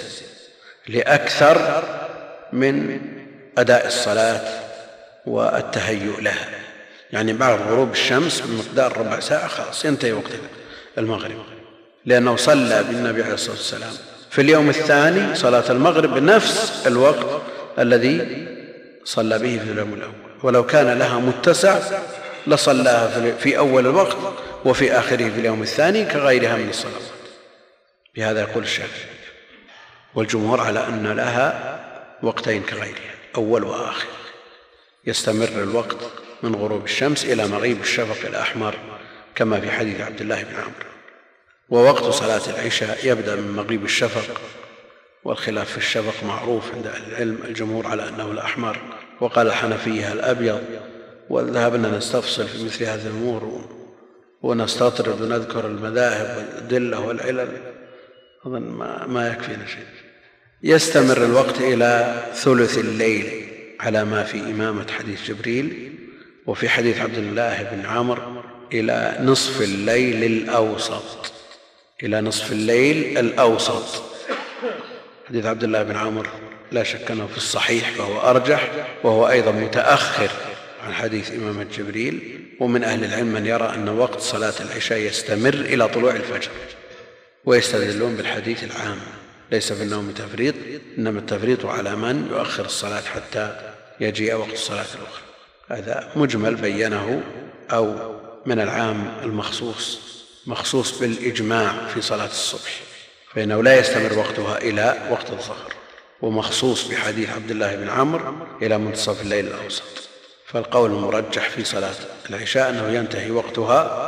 [SPEAKER 2] لأكثر من أداء الصلاة والتهيؤ لها. يعني بعد غروب الشمس بمقدار ربع ساعة خلاص ينتهي وقت المغرب، لأنه صلى بالنبي عليه الصلاة والسلام في اليوم الثاني صلاة المغرب بنفس الوقت الذي صلى به في اليوم الأول، ولو كان لها متسع لصلاها في أول الوقت وفي آخره في اليوم الثاني كغيرها من الصلوات. بهذا يقول الشافعي والجمهور على أن لها وقتين كغيرها أول وآخر. يستمر الوقت من غروب الشمس إلى مغيب الشفق الأحمر كما في حديث عبد الله بن عمرو. ووقت صلاة العشاء يبدأ من مغيب الشفق، والخلاف في الشفق معروف عند أهل العلم، الجمهور على أنه الأحمر وقال الحنفية الأبيض، وذهبنا نستفصل في مثل هذه الأمور ونستطرد ونذكر المذاهب والأدلة والعلل، أظن ما, ما يكفينا شيء. يستمر الوقت إلى ثلث الليل على ما في إمامة حديث جبريل، وفي حديث عبد الله بن عمرو إلى نصف الليل الأوسط، إلى نصف الليل الأوسط. حديث عبد الله بن عمرو لا شك أنه في الصحيح فهو أرجح، وهو أيضا متأخر عن حديث إمامة جبريل. ومن أهل العلم من يرى أن وقت صلاة العشاء يستمر إلى طلوع الفجر، ويستدلون بالحديث العام ليس في النوم تفريط، إنما التفريط على من يؤخر الصلاة حتى يجيء وقت الصلاة الأخرى. هذا مجمل بينه أو من العام المخصوص، مخصوص بالإجماع في صلاة الصبح، فإنه لا يستمر وقتها إلى وقت الظهر، ومخصوص بحديث عبد الله بن عمرو إلى منتصف الليل الأوسط. فالقول المرجح في صلاة العشاء أنه ينتهي وقتها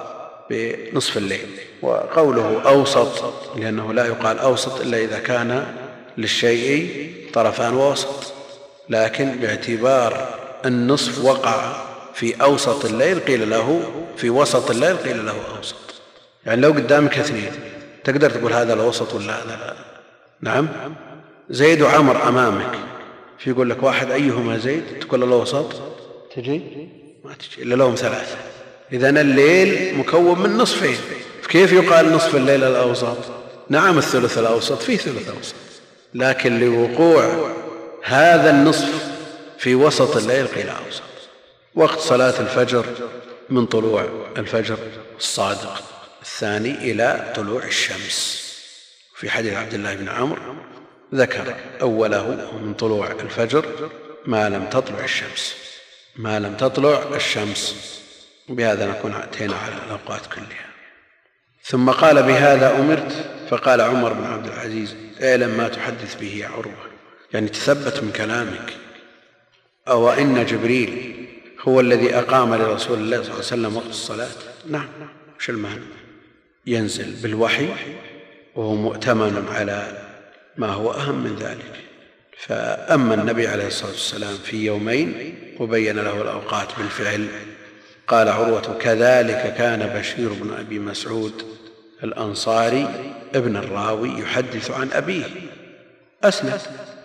[SPEAKER 2] بنصف الليل. وقوله أوسط لأنه لا يقال أوسط إلا إذا كان للشيء طرفان ووسط، لكن باعتبار النصف وقع في أوسط الليل قيل له في وسط الليل قيل له أوسط. يعني لو قدامك اثنين تقدر تقول هذا الوسط ولا هذا لا؟ نعم. زيد وعمر أمامك، في يقول لك واحد أيهما زيد تقول له وسط، تجي ما تجي إلا لهم ثلاثة. إذن الليل مكون من نصفين، كيف يقال نصف الليل الأوسط؟ نعم الثلث الأوسط فيه ثلث أوسط، لكن لوقوع هذا النصف في وسط الليل قيل أوسط. وقت صلاة الفجر من طلوع الفجر الصادق الثاني إلى طلوع الشمس. في حديث عبد الله بن عمرو ذكر أوله من طلوع الفجر ما لم تطلع الشمس ما لم تطلع الشمس. بهذا نكون أتينا على الأوقات كلها. ثم قال بهذا أمرت، فقال عمر بن عبد العزيز اعلم ما تحدث به يا عروة، يعني تثبت من كلامك. أو إن جبريل هو الذي أقام لرسول الله صلى الله عليه وسلم وقت الصلاة؟ نعم. وش المعنى؟ ينزل بالوحي وهو مؤتمن على ما هو أهم من ذلك. فأما النبي عليه الصلاة والسلام في يومين وبين له الأوقات بالفعل. قال عروة كذلك كان بشير بن أبي مسعود الأنصاري ابن الراوي يحدث عن أبيه. أسند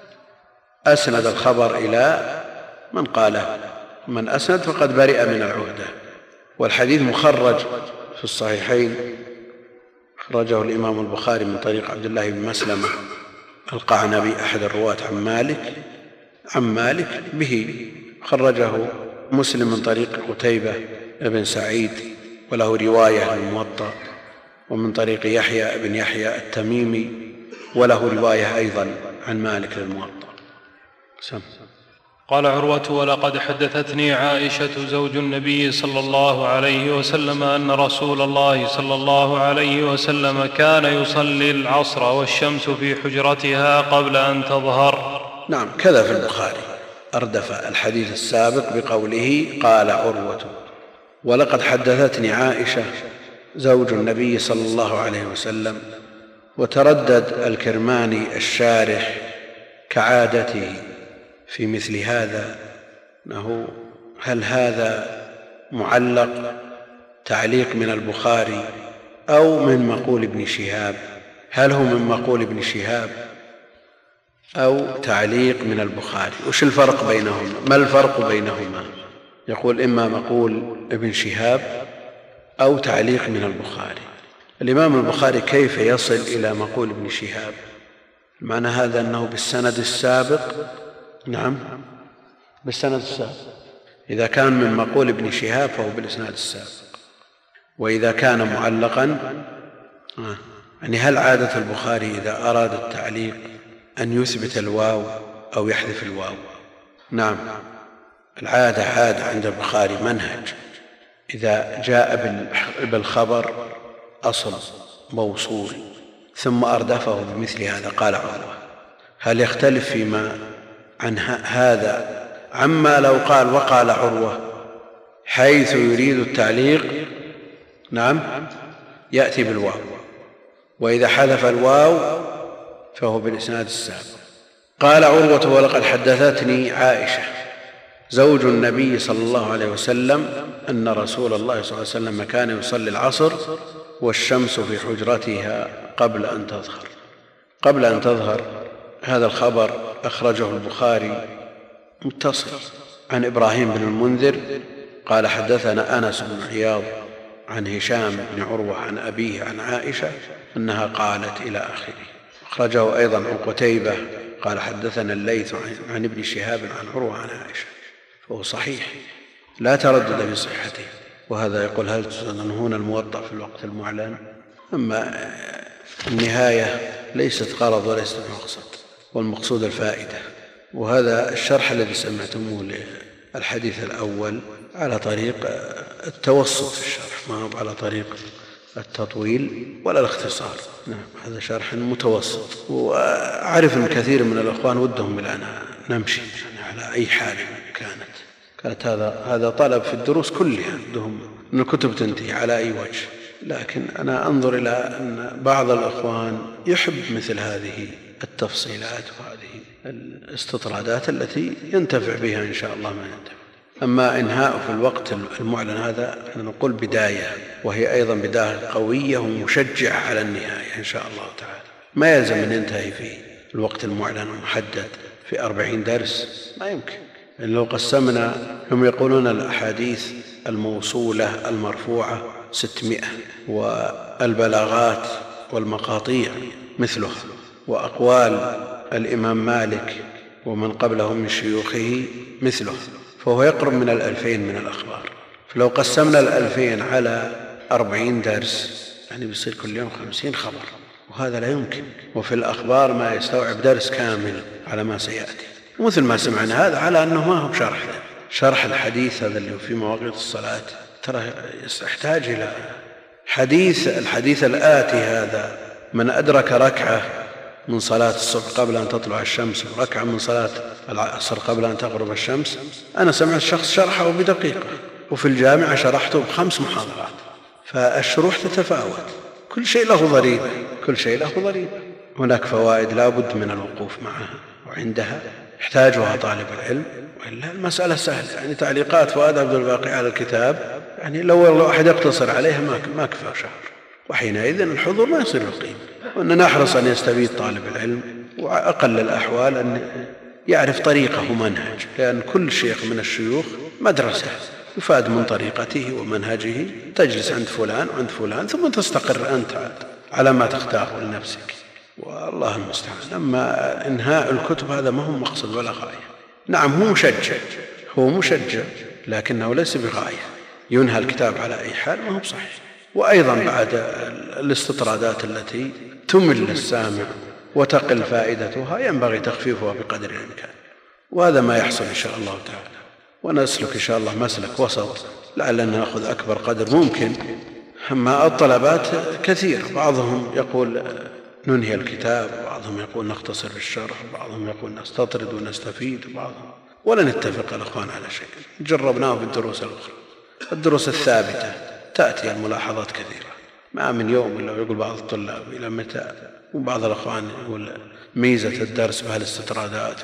[SPEAKER 2] أسند الخبر إلى من قاله، من أسند فقد برئ من العهدة. والحديث مخرج في الصحيحين، خرجه الإمام البخاري من طريق عبد الله بن مسلمة القعنبي أحد الرواة عن مالك عن مالك به. خرجه مسلم من طريق قتيبة بن سعيد وله رواية للموطأ، ومن طريق يحيى بن يحيى التميمي وله رواية أيضا عن مالك للموطأ. سم.
[SPEAKER 3] قال عروة ولقد حدثتني عائشة زوج النبي صلى الله عليه وسلم أن رسول الله صلى الله عليه وسلم كان يصلي العصر والشمس في حجرتها قبل أن تظهر.
[SPEAKER 2] نعم كذا في البخاري أردف الحديث السابق بقوله قال عروة ولقد حدثتني عائشة زوج النبي صلى الله عليه وسلم. وتردد الكرماني الشارح كعادته في مثل هذا أنه هل هذا معلق تعليق من البخاري أو من مقول ابن شهاب؟ هل هو من مقول ابن شهاب أو تعليق من البخاري؟ وش الفرق بينهما؟ ما الفرق بينهما؟ يقول إما مقول ابن شهاب أو تعليق من البخاري. الإمام البخاري كيف يصل إلى مقول ابن شهاب؟ معنى هذا أنه بالسند السابق. نعم بالسند السابق. إذا كان من مقول ابن شهاب فهو بالإسناد السابق. وإذا كان معلقا يعني هل عادة البخاري إذا أراد التعليق أن يثبت الواو أو يحذف الواو؟ نعم العادة عادة عند البخاري منهج، إذا جاء بالخبر أصل موصول ثم أردفه بمثل هذا قال عروة. هل يختلف فيما عن هذا عما لو قال وقال عروة حيث يريد التعليق؟ نعم يأتي بالواو، وإذا حذف الواو فهو بالإسناد السابق. قال عروة ولقد حدثتني عائشة زوج النبي صلى الله عليه وسلم أن رسول الله صلى الله عليه وسلم كان يصلي العصر والشمس في حجرتها قبل أن تظهر. قبل أن تظهر هذا الخبر أخرجه البخاري متصل عن إبراهيم بن المنذر قال حدثنا أنس بن عياض عن هشام بن عروة عن أبيه عن عائشة أنها قالت إلى آخره. أخرجه أيضا عن قتيبة قال حدثنا الليث عن ابن شهاب عن عروة عن عائشة، فهو صحيح لا تردد في صحته. وهذا يقول هل تنهون الموطأ في الوقت المعلن؟ أما النهاية ليست غرض وليست مقصد، والمقصود الفائدة. وهذا الشرح الذي سمعتموه للحديث الأول على طريق التوسط في الشرح، ما هو على طريق التطويل ولا الاختصار. نعم هذا شرح متوسط. وأعرف أن كثير من الأخوان ودهم الآن نمشي يعني على أي حال كانت كانت هذا هذا طلب في الدروس كلها، ودهم أن الكتب تنتهي على أي وجه. لكن أنا أنظر إلى أن بعض الإخوان يحب مثل هذه التفصيلات وهذه الاستطرادات التي ينتفع بها إن شاء الله ما ينتفع. أما إنهاء في الوقت المعلن هذا نقول بداية، وهي أيضا بداية قوية ومشجعة على النهاية إن شاء الله تعالى. ما يلزم أن ينتهي في الوقت المعلن المحدد في أربعين درس، ما يمكن. لو قسمنا، هم يقولون الأحاديث الموصولة المرفوعة ستمائة، والبلاغات والمقاطيع مثلها، وأقوال الإمام مالك ومن قبله من شيوخه مثله، فهو يقرب من الألفين من الأخبار. فلو قسمنا الألفين على أربعين درس يعني بيصير كل يوم خمسين خبر، وهذا لا يمكن. وفي الأخبار ما يستوعب درس كامل على ما سيأتي. ومثل ما سمعنا هذا على أنه ما هو بشرح شرح الحديث هذا اللي في مواقيت الصلاة، ترى يحتاج إلى حديث. الحديث الآتي هذا: من أدرك ركعة من صلاة الصبح قبل أن تطلع الشمس وركعة من صلاة العصر قبل أن تغرب الشمس، أنا سمعت شخص شرحه بدقيقة، وفي الجامعة شرحته بخمس محاضرات. فالشروح تتفاوت، كل شيء له ضريبة، كل شيء له ضريبة. هناك فوائد لا بد من الوقوف معها وعندها يحتاجها طالب العلم، وإلا المسألة سهلة. يعني تعليقات فؤاد عبد الباقي على الكتاب يعني لو أحد يقتصر عليها ما كفى شهر، وحينئذ الحضور ما يصير له قيمة. وأن نحرص أن يستفيد طالب العلم، وأقل الأحوال أن يعرف طريقه ومنهج، لأن كل شيخ من الشيوخ مدرسة يفاد من طريقته ومنهجه. تجلس عند فلان وعند فلان ثم تستقر أنت على ما تختاره لنفسك، والله المستعان. أما إنهاء الكتب هذا ما هو مقصد ولا غاية. نعم هو مشجع، هو مشجع، لكنه ليس بغاية. ينهى الكتاب على أي حال ما هو بصحيح. وأيضا بعد الاستطرادات التي تمل السامع وتقل فائدتها ينبغي تخفيفها بقدر الإمكان، وهذا ما يحصل إن شاء الله تعالى. ونسلك إن شاء الله مسلك وسط لعلنا نأخذ أكبر قدر ممكن. أما الطلبات كثير، بعضهم يقول ننهي الكتاب، وبعضهم يقول نختصر في الشرح، وبعضهم يقول نستطرد ونستفيد، وبعضهم ولا نتفق الأخوان على شيء. جربناه في الدروس الأخرى، الدروس الثابتة تأتي الملاحظات كثيرة، ما من يوم إلا يقول بعض الطلاب إلى متى. وبعض الأخوان يقول ميزة الدرس بهالاستطرادات،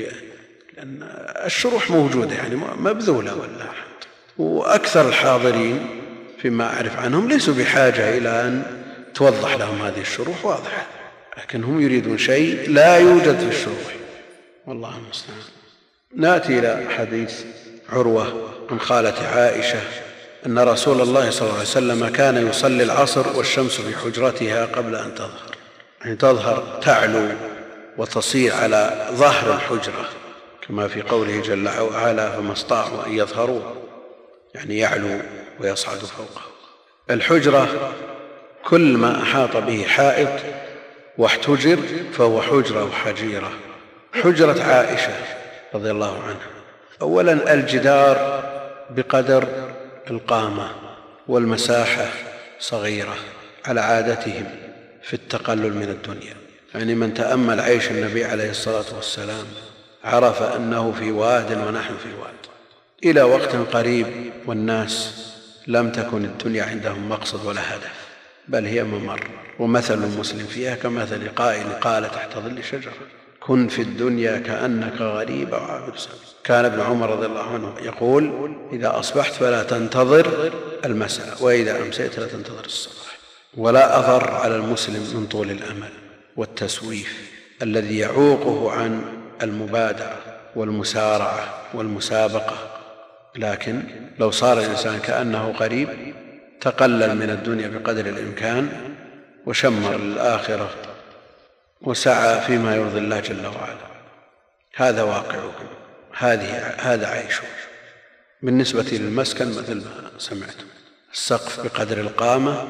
[SPEAKER 2] لأن الشروح موجودة يعني مبذولة ولا أحد. وأكثر الحاضرين فيما أعرف عنهم ليسوا بحاجة إلى أن توضح لهم هذه الشروح واضحة، لكن هم يريدون شيء لا يوجد في الشروح، والله المستعان. نأتي إلى حديث عروة عن خالة عائشة أن رسول الله صلى الله عليه وسلم كان يصلي العصر والشمس في حجرتها قبل أن تظهر، يعني تظهر تعلو وتصير على ظهر الحجرة، كما في قوله جل وعلا فما استطاعوا أن يظهروه، يعني يعلو ويصعد فوقه. الحجرة كل ما أحاط به حائط واحتجر فهو حجرة وحجيرة. حجرة عائشة رضي الله عنها أولا الجدار بقدر القامة والمساحة صغيرة على عادتهم في التقلل من الدنيا. يعني من تأمل عيش النبي عليه الصلاة والسلام عرف أنه في واد ونحن في واد إلى وقت قريب، والناس لم تكن الدنيا عندهم مقصد ولا هدف، بل هي ممر. ومثل المسلم فيها كمثل قائل قال تحت ظل شجرة كن في الدنيا كأنك غريب وعابر سبيل. كان ابن عمر رضي الله عنه يقول إذا أصبحت فلا تنتظر المساء، وإذا أمسيت لا تنتظر الصباح. ولا أضر على المسلم من طول الأمل والتسويف الذي يعوقه عن المبادرة والمسارعة والمسابقة. لكن لو صار الإنسان كأنه قريب تقلل من الدنيا بقدر الإمكان وشمر الآخرة وسعى فيما يرضي الله جل وعلا. هذا واقعه، هذه هذا عيشه. بالنسبة للمسكن مثل ما سمعتم، السقف بقدر القامة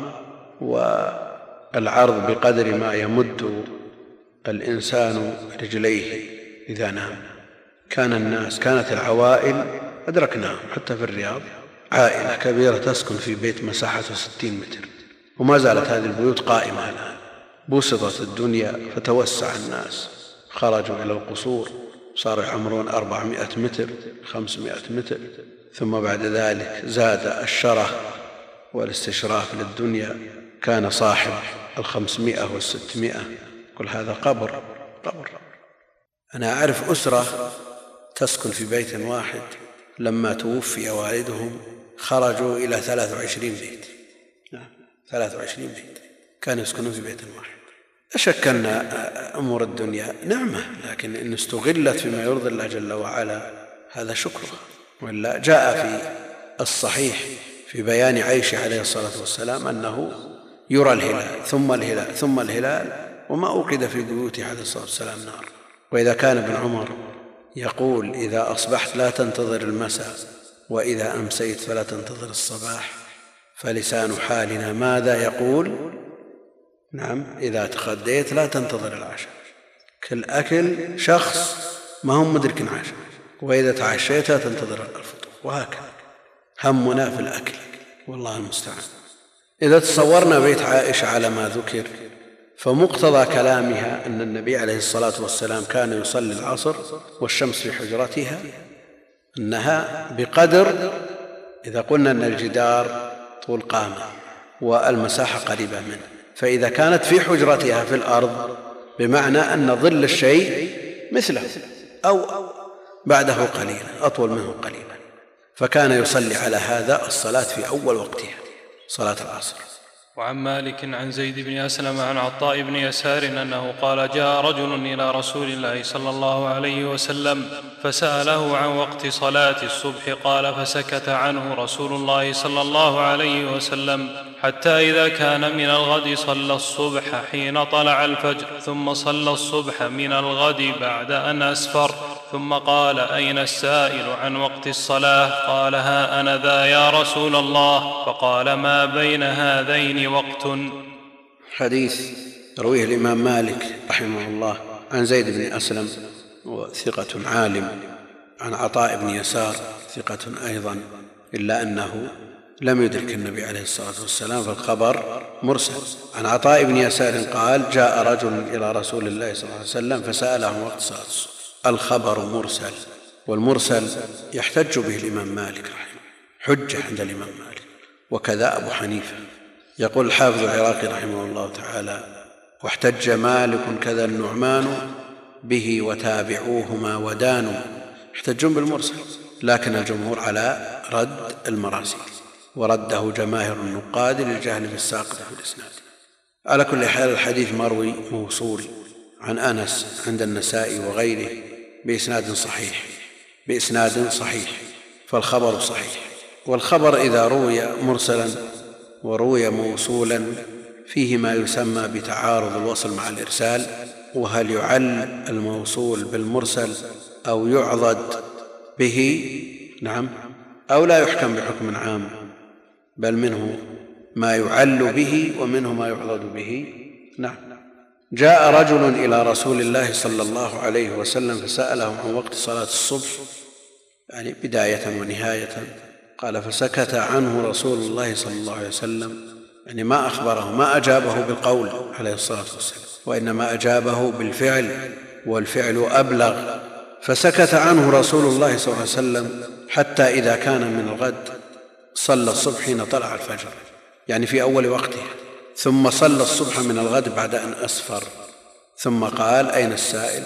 [SPEAKER 2] والعرض بقدر ما يمد الإنسان رجليه إذا نام. كان الناس كانت العوائل أدركناهم حتى في الرياض، عائلة كبيرة تسكن في بيت مساحته ستين متر، وما زالت هذه البيوت قائمة الآن. بسطت الدنيا فتوسع الناس، خرجوا إلى القصور، صاروا يعمرون أربعمائة متر خمسمائة متر، ثم بعد ذلك زاد الشره والاستشراف للدنيا، كان صاحب الخمسمائة والستمائة، كل هذا قبر قبر. أنا أعرف أسرة تسكن في بيت واحد، لما توفي والدهم خرجوا إلى ثلاث وعشرين بيت، ثلاث وعشرين بيت كانوا يسكنون في بيت واحد. لا شك أن أمور الدنيا نعمة، لكن إن استغلت فيما يرضي الله جل وعلا هذا شكره. ولا جاء في الصحيح في بيان عيشه عليه الصلاة والسلام أنه يرى الهلال ثم الهلال ثم الهلال، وما أوقد في بيوته عليه الصلاة والسلام نار. وإذا كان ابن عمر يقول: إذا أصبحت لا تنتظر المساء، وإذا أمسيت فلا تنتظر الصباح، فلسان حالنا ماذا يقول؟ نعم، إذا تغديت لا تنتظر العشاء. كل أكل شخص ما هم مدرك عشاء، وإذا تعشيت لا تنتظر الفطور، وهكذا همنا في الأكل، والله المستعان. إذا تصورنا بيت عائشة على ما ذكر، فمقتضى كلامها أن النبي عليه الصلاة والسلام كان يصلي العصر والشمس في حجرتها، أنها بقدر، إذا قلنا أن الجدار طول قامة والمساحة قريبة منه، فإذا كانت في حجرتها في الأرض بمعنى أن ظل الشيء مثله أو بعده قليلا، أطول منه قليلا، فكان يصلي على هذا الصلاة في أول وقتها، صلاة العصر.
[SPEAKER 3] وعن مالك عن زيد بن أسلم عن عطاء بن يسار أنه قال: جاء رجل إلى رسول الله صلى الله عليه وسلم فسأله عن وقت صلاة الصبح، قال: فسكت عنه رسول الله صلى الله عليه وسلم حتى إذا كان من الغد صلى الصبح حين طلع الفجر، ثم صلى الصبح من الغد بعد أن أسفر، ثم قال: أين السائل عن وقت الصلاة؟ قال: ها أنا ذا يا رسول الله. فقال: ما بين هذين وقت.
[SPEAKER 2] حديث رويه الإمام مالك رحمه الله عن زيد بن أسلم وثقة عالم، عن عطاء بن يسار ثقة أيضا، إلا أنه لم يدرك النبي عليه الصلاة والسلام، فالخبر مرسل. عن عطاء بن يسار قال: جاء رجل إلى رسول الله صلى الله عليه وسلم فسأله عن وقت صلاة الصبح. الخبر مرسل، والمرسل يحتج به الإمام مالك رحمه، حجة عند الإمام مالك، وكذا أبو حنيفة. يقول الحافظ العراقي رحمه الله تعالى: واحتج مالك كذا النعمان به وتابعوهما ودانوا. يحتجون بالمرسل، لكن الجمهور على رد المراسيل، ورده جماهير النقاد للجهل بالساقط في الإسناد. على كل حال الحديث مروي موصول عن أنس عند النسائي وغيره بإسناد صحيح بإسناد صحيح فالخبر صحيح. والخبر إذا روي مرسلا وروي موصولا فيه ما يسمى بتعارض الوصل مع الإرسال، وهل يعل الموصول بالمرسل أو يعضد به؟ نعم، أو لا يحكم بحكم عام، بل منه ما يعل به ومنه ما يعضد به. نعم. جاء رجل إلى رسول الله صلى الله عليه وسلم فسأله عن وقت صلاة الصبح، يعني بداية ونهاية. قال: فسكت عنه رسول الله صلى الله عليه وسلم، يعني ما أخبره، ما أجابه بالقول عليه الصلاة والسلام، وإنما أجابه بالفعل، والفعل أبلغ. فسكت عنه رسول الله صلى الله عليه وسلم حتى إذا كان من الغد صلى الصبح حين طلع الفجر، يعني في أول وقته، ثم صلى الصبح من الغد بعد أن أسفر، ثم قال: أين السائل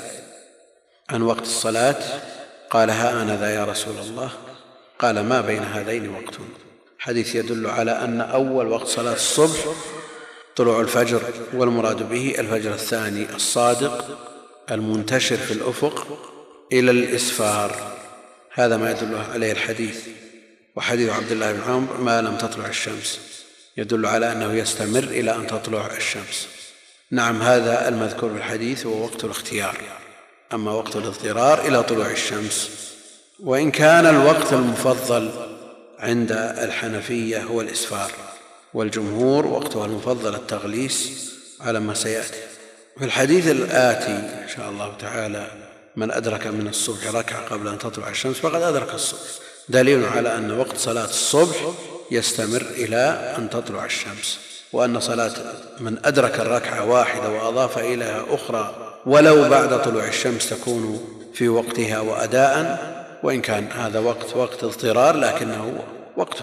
[SPEAKER 2] عن وقت الصلاة؟ قال: ها أنا ذا يا رسول الله. قال: ما بين هذين وقت. حديث يدل على أن أول وقت صلاة الصبح طلوع الفجر، والمراد به الفجر الثاني الصادق المنتشر في الأفق إلى الإسفار، هذا ما يدل عليه الحديث. وحديث عبد الله بن عمرو: ما لم تطلع الشمس، يدل على أنه يستمر إلى أن تطلع الشمس. نعم، هذا المذكور في الحديث هو وقت الاختيار، أما وقت الاضطرار إلى طلوع الشمس. وإن كان الوقت المفضل عند الحنفية هو الإسفار، والجمهور وقتها المفضل التغليس على ما سيأتي. في الحديث الآتي إن شاء الله تعالى: من أدرك من الصبح ركعة قبل أن تطلع الشمس فقد أدرك الصبح، دليل على أن وقت صلاة الصبح يستمر إلى أن تطلع الشمس، وأن صلاة من أدرك الركعة واحدة وأضاف إليها أخرى ولو بعد طلوع الشمس تكون في وقتها وأداء، وإن كان هذا وقت وقت اضطرار لكنه وقتها.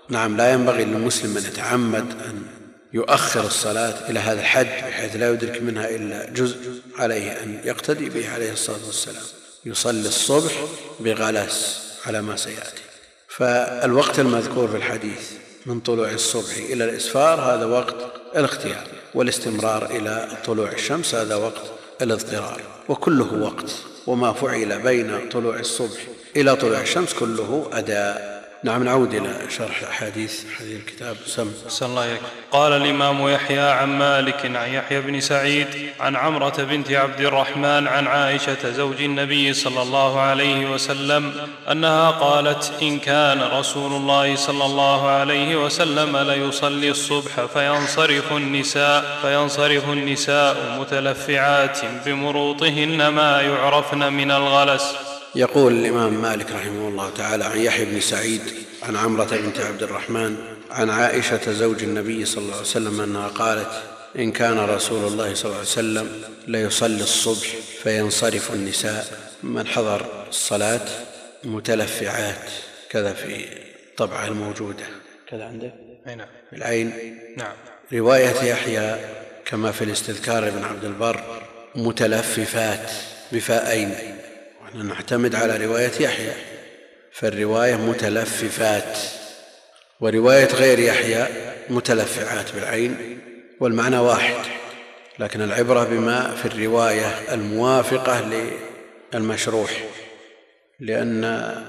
[SPEAKER 2] نعم لا ينبغي للمسلم أن يتعمد أن يؤخر الصلاة إلى هذا الحد بحيث لا يدرك منها إلا جزء، عليه أن يقتدي به عليه الصلاة والسلام، يصلي الصبح بغلس على ما سيأتي. فالوقت المذكور في الحديث من طلوع الصبح إلى الإسفار هذا وقت الاختيار، والاستمرار إلى طلوع الشمس هذا وقت الاضطرار، وكله وقت، وما فعل بين طلوع الصبح إلى طلوع الشمس كله أداء. نعم نعود إلى شرح أحاديث حديث الكتاب. سم
[SPEAKER 3] صلى الله عليه. قال الإمام يحيى عن مالك عن يحيى بن سعيد عن عمرة بنت عبد الرحمن عن عائشة زوج النبي صلى الله عليه وسلم أنها قالت: إن كان رسول الله صلى الله عليه وسلم ليصلي الصبح فينصرف النساء فينصرف النساء متلفعات بمروطهن ما يعرفن من الغلس.
[SPEAKER 2] يقول الإمام مالك رحمه الله تعالى عن يحيى بن سعيد عن عمرة بنت عبد الرحمن عن عائشة زوج النبي صلى الله عليه وسلم أنها قالت: إن كان رسول الله صلى الله عليه وسلم ليصلي الصبح فينصرف النساء، من حضر الصلاة متلفعات، كذا في طبعة الموجودة كذا عنده
[SPEAKER 3] نعم
[SPEAKER 2] في العين.
[SPEAKER 3] نعم.
[SPEAKER 2] رواية يحيى كما في الاستذكار ابن عبد البر متلففات بفاءين، ونحن نعتمد على رواية يحيى، فالرواية متلففات، ورواية غير يحيى متلفعات بالعين، والمعنى واحد، لكن العبرة بما في الرواية الموافقة للمشروح، لأن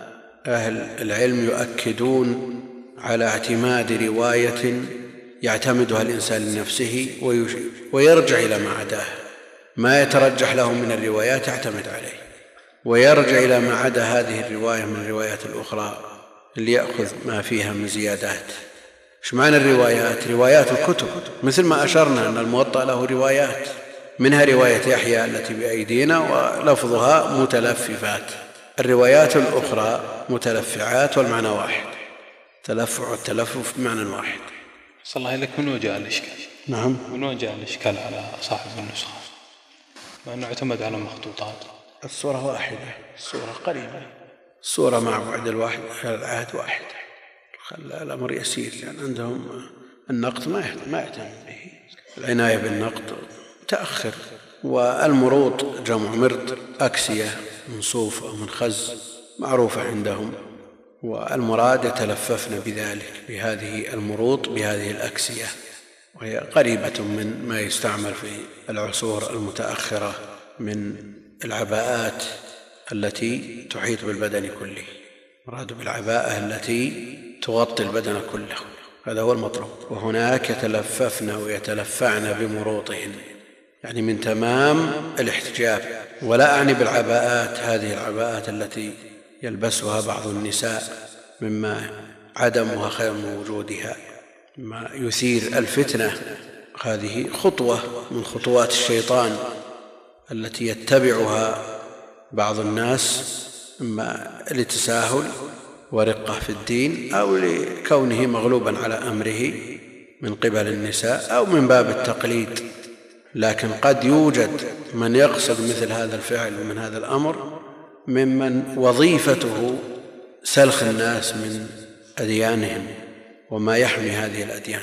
[SPEAKER 2] أهل العلم يؤكدون على اعتماد رواية يعتمدها الإنسان لنفسه ويرجع إلى ما عداه، ما يترجح له من الروايات يعتمد عليه، ويرجع إلى ما عدا هذه الرواية من الروايات الأخرى اللي يأخذ ما فيها من زيادات. ايش معنى الروايات؟ روايات الكتب، مثل ما أشرنا أن الموطأ له روايات، منها رواية يحيى التي بأيدينا ولفظها متلففات، الروايات الأخرى متلفعات والمعنى واحد، تلفع والتلفف بمعنى واحد.
[SPEAKER 3] صلى الله عليك. من وجه الإشكال؟
[SPEAKER 2] نعم،
[SPEAKER 3] من وجه الإشكال على صاحب النسخة مع أنه اعتمد على المخطوطات؟
[SPEAKER 2] الصورة واحدة، الصورة قريبة، الصورة مع بعد الواحد العهد واحد، خلى الأمر يسير، لأن عندهم النقد ما ما يهتم به، العناية بالنقد تأخر. والمروط جمع مرط، أكسية من صوف أو من خز معروفة عندهم، والمراد يتلففن بذلك بهذه المروط بهذه الأكسية، وهي قريبة من ما يستعمل في العصور المتأخرة من العباءات التي تحيط بالبدن كله، مراد بالعباءة التي تغطي البدن كله، هذا هو المطلوب. وهناك يتلففن ويتلفعن بمروطهن، يعني من تمام الاحتجاب. ولا أعني بالعباءات هذه العباءات التي يلبسها بعض النساء مما عدمها خير من وجودها، ما يثير الفتنة، هذه خطوة من خطوات الشيطان التي يتبعها بعض الناس، إما لتساهل ورقة في الدين أو لكونه مغلوبا على أمره من قبل النساء أو من باب التقليد. لكن قد يوجد من يقصد مثل هذا الفعل من هذا الأمر ممن وظيفته سلخ الناس من أديانهم وما يحمي هذه الأديان.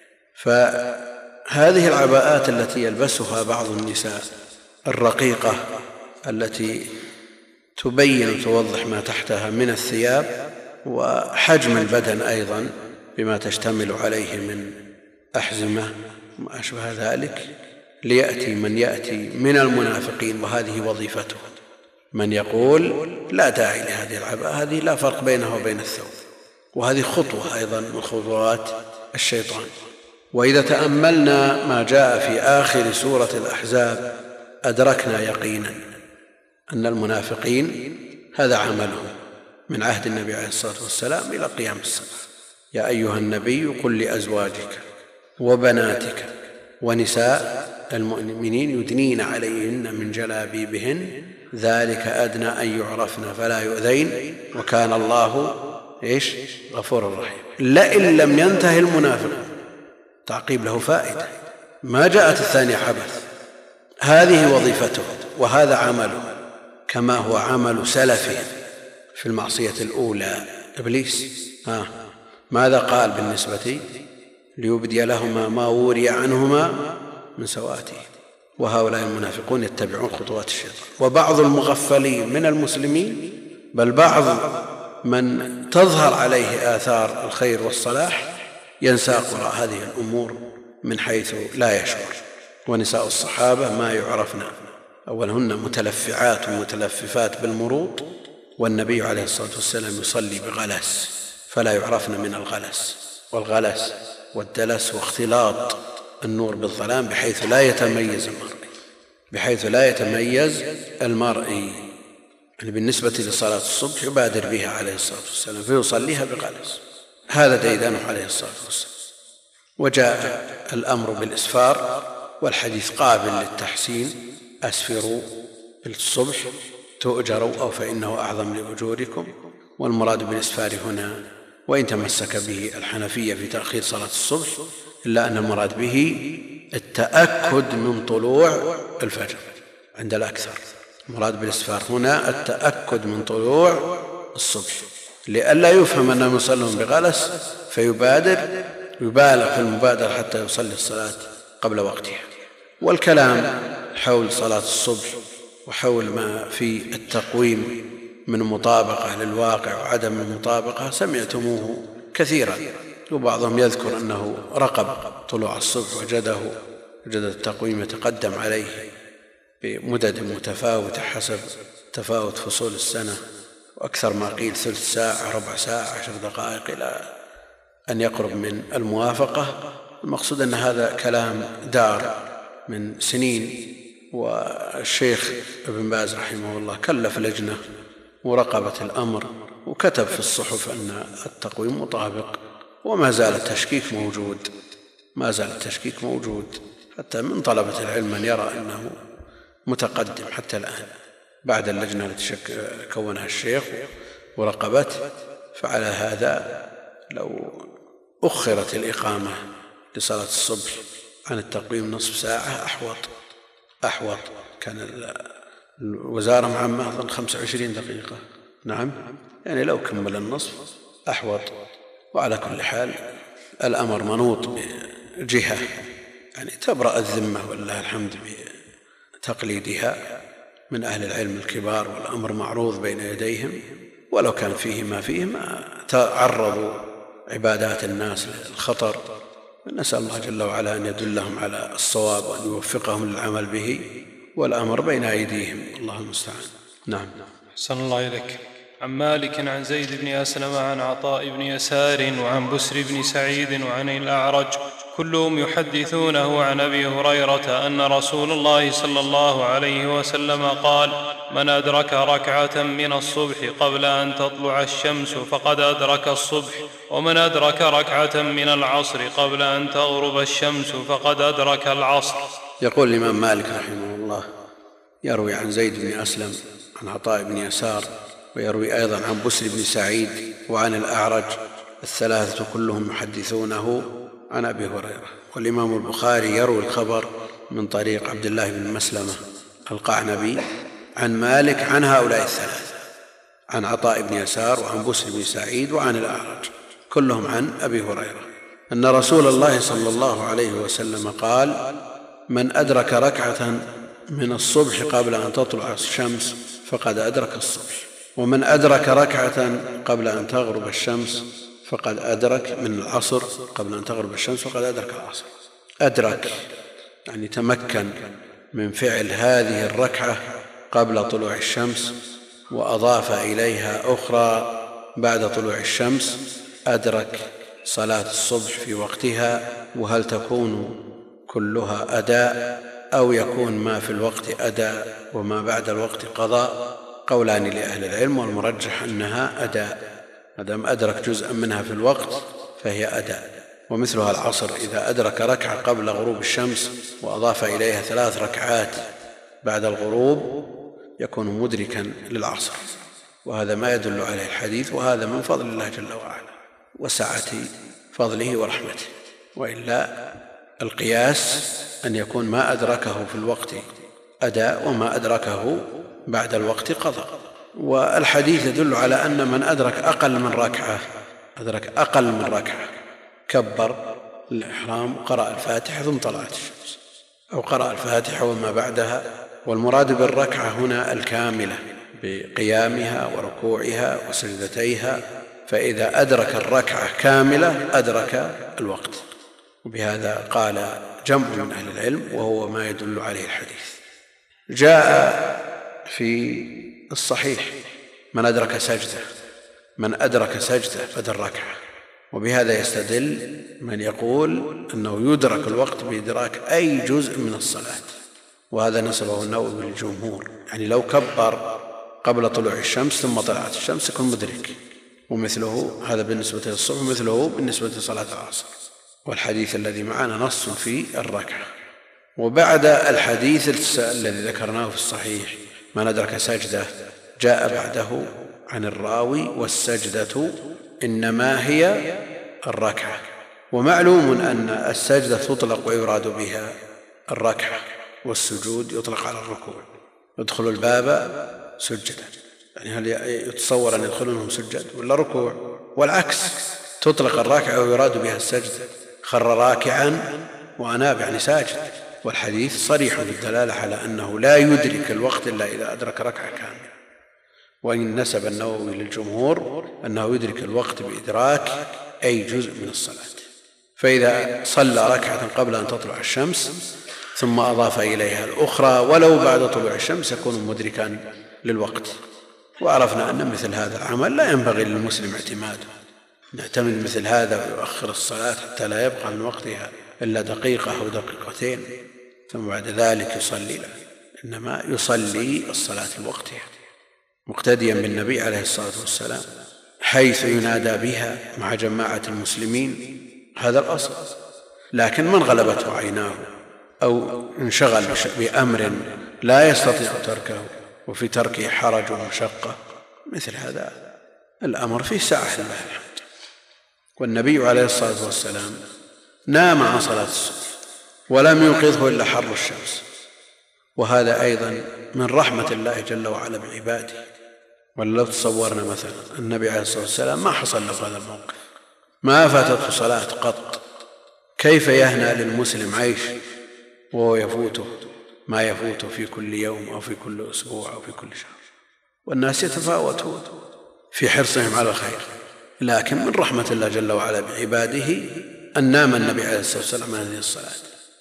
[SPEAKER 2] فهذه العباءات التي يلبسها بعض النساء الرقيقة التي تبين وتوضح ما تحتها من الثياب وحجم البدن أيضا بما تشتمل عليه من أحزمة وما أشبه ذلك، ليأتي من يأتي من المنافقين وهذه وظيفته، من يقول لا داعي لهذه العباءة، هذه لا فرق بينها وبين الثوب، وهذه خطوة أيضا من خطوات الشيطان. وإذا تأملنا ما جاء في آخر سورة الأحزاب أدركنا يقينا أن المنافقين هذا عملهم من عهد النبي عليه الصلاة والسلام إلى قيام الساعة. يا أيها النبي قل لأزواجك وبناتك ونساء المؤمنين يدنين عليهن من جلابيبهن ذلك أدنى أن يعرفن فلا يؤذين وكان الله إيش غفور رحيم. لئن لم ينتهي المنافق، تعقيب له فائدة، ما جاءت الثانية عبث، هذه وظيفته وهذا عمله، كما هو عمل سلفه في المعصية الأولى إبليس. ها ماذا قال بالنسبة ليبدي لهما ما وري عنهما من سوآته؟ وهؤلاء المنافقون يتبعون خطوات الشيطان. وبعض المغفلين من المسلمين، بل بعض من تظهر عليه آثار الخير والصلاح، ينساق وراء هذه الأمور من حيث لا يشعر. ونساء الصحابة ما يعرفن، أولهن متلفعات ومتلففات بالمروط، والنبي عليه الصلاة والسلام يصلي بغلس فلا يعرفن من الغلس. والغلس والدلس واختلاط النور بالظلام بحيث لا يتميز المرء بحيث لا يتميز المرء يعني بالنسبة لصلاة الصبح يبادر بها عليه الصلاة والسلام فيصليها بغلس. هذا ديدنه عليه الصلاة والسلام. وجاء الأمر بالإسفار، والحديث قابل للتحسين: أسفروا بالصبح تؤجروا أو فإنه أعظم لأجوركم. والمراد بالإسفار هنا، وإن تمسك به الحنفية في تأخير صلاة الصبح، إلا أن المراد به التأكد من طلوع الفجر عند الأكثر. المراد بالإسفار هنا التأكد من طلوع الصبح، لئلا يفهم أنهم يصلون بغلس فيبادر يبالغ في المبادرة حتى يصلي الصلاة قبل وقتها. والكلام حول صلاة الصبح وحول ما في التقويم من مطابقة للواقع وعدم المطابقة سمعتموه كثيرا، وبعضهم يذكر أنه رقب طلوع الصبح وجده وجد التقويم يتقدم عليه بمدد متفاوتة حسب تفاوت فصول السنة، وأكثر ما قيل ثلث ساعة، ربع ساعة، عشر دقائق، إلى أن يقرب من الموافقة. المقصود أن هذا كلام دار من سنين، والشيخ ابن باز رحمه الله كلف لجنة ورقبة الأمر وكتب في الصحف أن التقويم مطابق، وما زال التشكيك موجود ما زال التشكيك موجود حتى من طلبة العلم من يرى أنه متقدم حتى الآن بعد اللجنة التي كونها الشيخ ورقبته. فعلى هذا لو أخرت الإقامة لصلاة الصبح عن التقويم نصف ساعة أحوط أحوط كان الوزارة معمة أظن خمسة وعشرين دقيقة، نعم، يعني لو كمل النصف أحوط. وعلى كل حال الأمر منوط بجهة يعني تبرأ الذمة والله الحمد بتقليدها من أهل العلم الكبار، والأمر معروض بين يديهم، ولو كان فيه ما فيه ما تعرضوا عبادات الناس للخطر. نسأل الله جل وعلا أن يدلهم على الصواب وأن يوفقهم للعمل به، والأمر بين أيديهم، الله المستعان. نعم.
[SPEAKER 3] أحسن الله إليك. عن مالك عن زيد بن أسلم عن عطاء بن يسار وعن بسر بن سعيد وعن الأعرج كلهم يحدثونه عن أبي هريرة أن رسول الله صلى الله عليه وسلم قال: من أدرك ركعة من الصبح قبل أن تطلع الشمس فقد أدرك الصبح، ومن أدرك ركعة من العصر قبل أن تغرب الشمس فقد أدرك العصر.
[SPEAKER 2] يقول الإمام مالك رحمه الله يروي عن زيد بن أسلم عن عطاء بن يسار، ويروي أيضا عن بسر بن سعيد وعن الأعرج، الثلاثة كلهم يحدثونه عن أبي هريرة. والإمام البخاري يروي الخبر من طريق عبد الله بن مسلمة القعنبي عن مالك عن هؤلاء الثلاثة، عن عطاء بن يسار وعن بسر بن سعيد وعن الأعرج، كلهم عن أبي هريرة أن رسول الله صلى الله عليه وسلم قال: من أدرك ركعة من الصبح قبل أن تطلع الشمس فقد أدرك الصبح، ومن أدرك ركعة قبل أن تغرب الشمس فقد أدرك من العصر قبل أن تغرب الشمس فقد أدرك العصر. أدرك يعني تمكن من فعل هذه الركعة قبل طلوع الشمس وأضاف إليها أخرى بعد طلوع الشمس، أدرك صلاة الصبح في وقتها. وهل تكون كلها أداء أو يكون ما في الوقت أداء وما بعد الوقت قضاء؟ قولان لأهل العلم، والمرجح أنها أداء، ما دام أدرك جزءا منها في الوقت فهي أداء. ومثلها العصر إذا أدرك ركعة قبل غروب الشمس وأضاف إليها ثلاث ركعات بعد الغروب يكون مدركا للعصر، وهذا ما يدل عليه الحديث، وهذا من فضل الله جل وعلا وسعة فضله ورحمته. وإلا القياس أن يكون ما أدركه في الوقت أداء وما أدركه بعد الوقت قضاء. والحديث يدل على أن من أدرك أقل من ركعة أدرك أقل من ركعة، كبر الإحرام وقرأ الفاتحة ثم طلعت الشمس، أو قرأ الفاتحة وما بعدها. والمراد بالركعة هنا الكاملة بقيامها وركوعها وسجدتيها، فإذا أدرك الركعة كاملة أدرك الوقت. وبهذا قال جمع من أهل العلم، وهو ما يدل عليه الحديث. جاء في الصحيح من أدرك سجدة من أدرك سجدة بدل ركعة، وبهذا يستدل من يقول أنه يدرك الوقت بإدراك أي جزء من الصلاة، وهذا نسبه النووي للجمهور. يعني لو كبر قبل طلوع الشمس ثم طلعت الشمس يكون مدرك، ومثله هذا بالنسبة للصبح، مثله بالنسبة لصلاة العصر. والحديث الذي معنا نص في الركعة. وبعد الحديث الذي ذكرناه في الصحيح من أدرك سجدة جاء بعده عن الراوي والسجدة إنما هي الركعة. ومعلوم أن السجدة تطلق ويراد بها الركعة، والسجود يطلق على الركوع. يدخل الباب سجدا، يعني هل يتصور أن يدخلونهم سجد ولا ركوع؟ والعكس، تطلق الركعة ويراد بها السجدة. خر راكعا وأناب يعني ساجد. والحديث صريح بالدلالة على أنه لا يدرك الوقت إلا إذا أدرك ركعة كاملة. وإن نسب النووي للجمهور أنه يدرك الوقت بإدراك أي جزء من الصلاة. فإذا صلى ركعة قبل أن تطلع الشمس ثم أضاف إليها الأخرى ولو بعد طلوع الشمس يكون مدركا للوقت. وعرفنا أن مثل هذا العمل لا ينبغي للمسلم اعتماده، نعتمد مثل هذا ويؤخر الصلاة حتى لا يبقى من وقتها إلا دقيقة أو دقيقتين ثم بعد ذلك يصلي له، إنما يصلي الصلاة لوقتها مقتديا بالنبي عليه الصلاة والسلام حيث ينادى بها مع جماعة المسلمين. هذا الأصل. لكن من غلبته عيناه أو انشغل بأمر لا يستطيع تركه وفي تركه حرج ومشقة، مثل هذا الأمر فيه سعة لله الحمد. والنبي عليه الصلاة والسلام نام عن صلاة الصبح ولم يوقظه إلا حر الشمس، وهذا أيضا من رحمة الله جل وعلا بعباده. ولو تصورنا مثلا النبي عليه الصلاة والسلام ما حصل له هذا الموقف، ما فاتته صلاة قط، كيف يهنأ للمسلم عيش وهو يفوته ما يفوته في كل يوم أو في كل أسبوع أو في كل شهر؟ والناس يتفاوتون في حرصهم على الخير، لكن من رحمة الله جل وعلا بعباده أن نام النبي عليه الصلاة والسلام عن هذه الصلاة.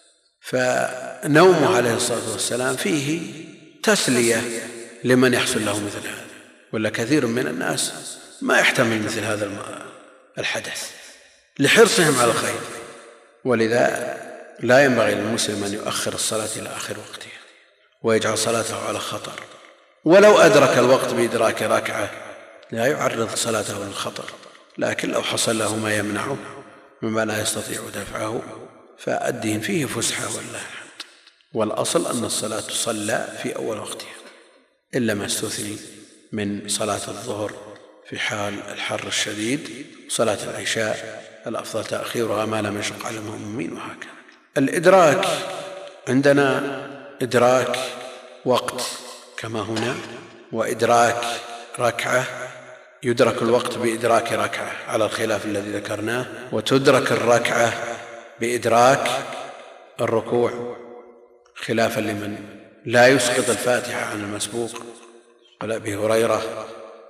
[SPEAKER 2] فنومه عليه الصلاة والسلام فيه تسلية لمن يحصل له مثل هذا، ولا كثير من الناس ما يحتمل مثل هذا الحدث لحرصهم على الخير. ولذا لا ينبغي للمسلم أن يؤخر الصلاة إلى آخر وقتها ويجعل صلاته على خطر، ولو أدرك الوقت بإدراك ركعة لا يعرض صلاته للخطر، لكن لو حصل له ما يمنعه مما لا يستطيع دفعه فالدين فيه فسحة والله الحمد. والأصل أن الصلاة تصلى في أول وقتها إلا ما استثني من صلاة الظهر في حال الحر الشديد، صلاة العشاء الأفضل تأخيرها ما لم يشق على المؤمنين. وهكذا الإدراك عندنا إدراك وقت كما هنا، وإدراك ركعة، يدرك الوقت بإدراك ركعة على الخلاف الذي ذكرناه، وتدرك الركعة بإدراك الركوع خلافا لمن لا يسقط الفاتحة عن المسبوق، قال أبي هريرة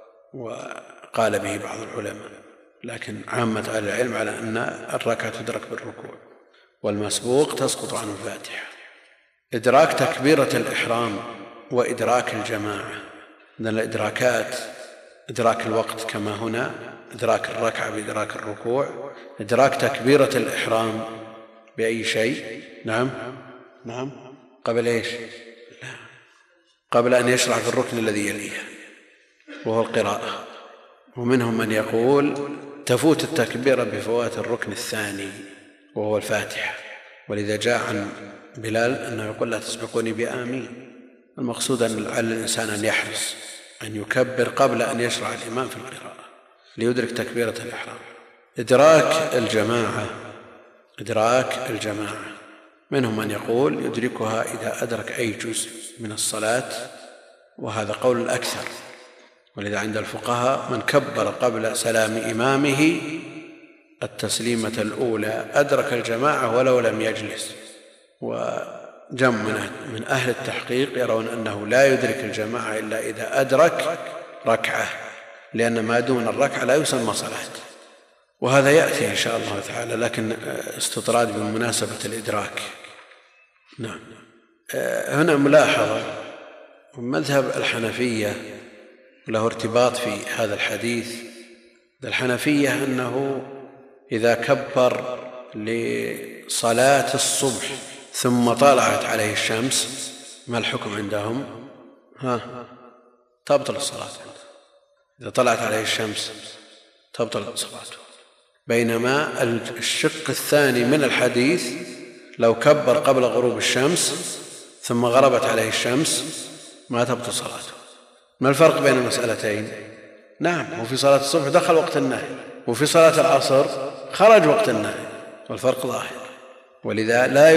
[SPEAKER 2] وقال به بعض العلماء، لكن عامة أهل العلم على أن الركعة تدرك بالركوع والمسبوق تسقط عن الفاتحة. إدراك تكبيرة الإحرام وإدراك الجماعة من الإدراكات، إدراك الوقت كما هنا، إدراك الركعة بإدراك الركوع، إدراك تكبيرة الإحرام بأي شيء؟ نعم نعم قبل إيش؟ لا، قبل أن يشرع في الركن الذي يليه وهو القراءة. ومنهم من يقول تفوت التكبيرة بفوات الركن الثاني وهو الفاتحة، ولذا جاء عن بلال أنه يقول لا تسبقوني بآمين. المقصود أن على الإنسان أن يحرص أن يكبر قبل أن يشرع الإمام في القراءة ليدرك تكبيرة الإحرام. إدراك الجماعة إدراك الجماعة منهم من يقول يدركها إذا أدرك أي جزء من الصلاة، وهذا قول الأكثر، ولذا عند الفقهاء من كبر قبل سلام إمامه التسليمة الأولى أدرك الجماعة ولو لم يجلس. وجمع من أهل التحقيق يرون أنه لا يدرك الجماعة إلا إذا أدرك ركعة، لأن ما دون الركعة لا يسمى صلاة، وهذا يأتي إن شاء الله تعالى، لكن استطراد بمناسبة الإدراك. نعم. هنا ملاحظة، مذهب الحنفية له ارتباط في هذا الحديث. الحنفية أنه إذا كبر لصلاة الصبح ثم طلعت عليه الشمس، ما الحكم عندهم؟ ها تبطل الصلاة. إذا طلعت عليه الشمس تبطل صلاته. بينما الشق الثاني من الحديث لو كبر قبل غروب الشمس ثم غربت عليه الشمس ما تبطل صلاته. ما الفرق بين المسألتين؟ نعم، وفي صلاة الصبح دخل وقت النهي، وفي صلاة العصر خرج وقت النهي، والفرق ظاهر. ولذا لا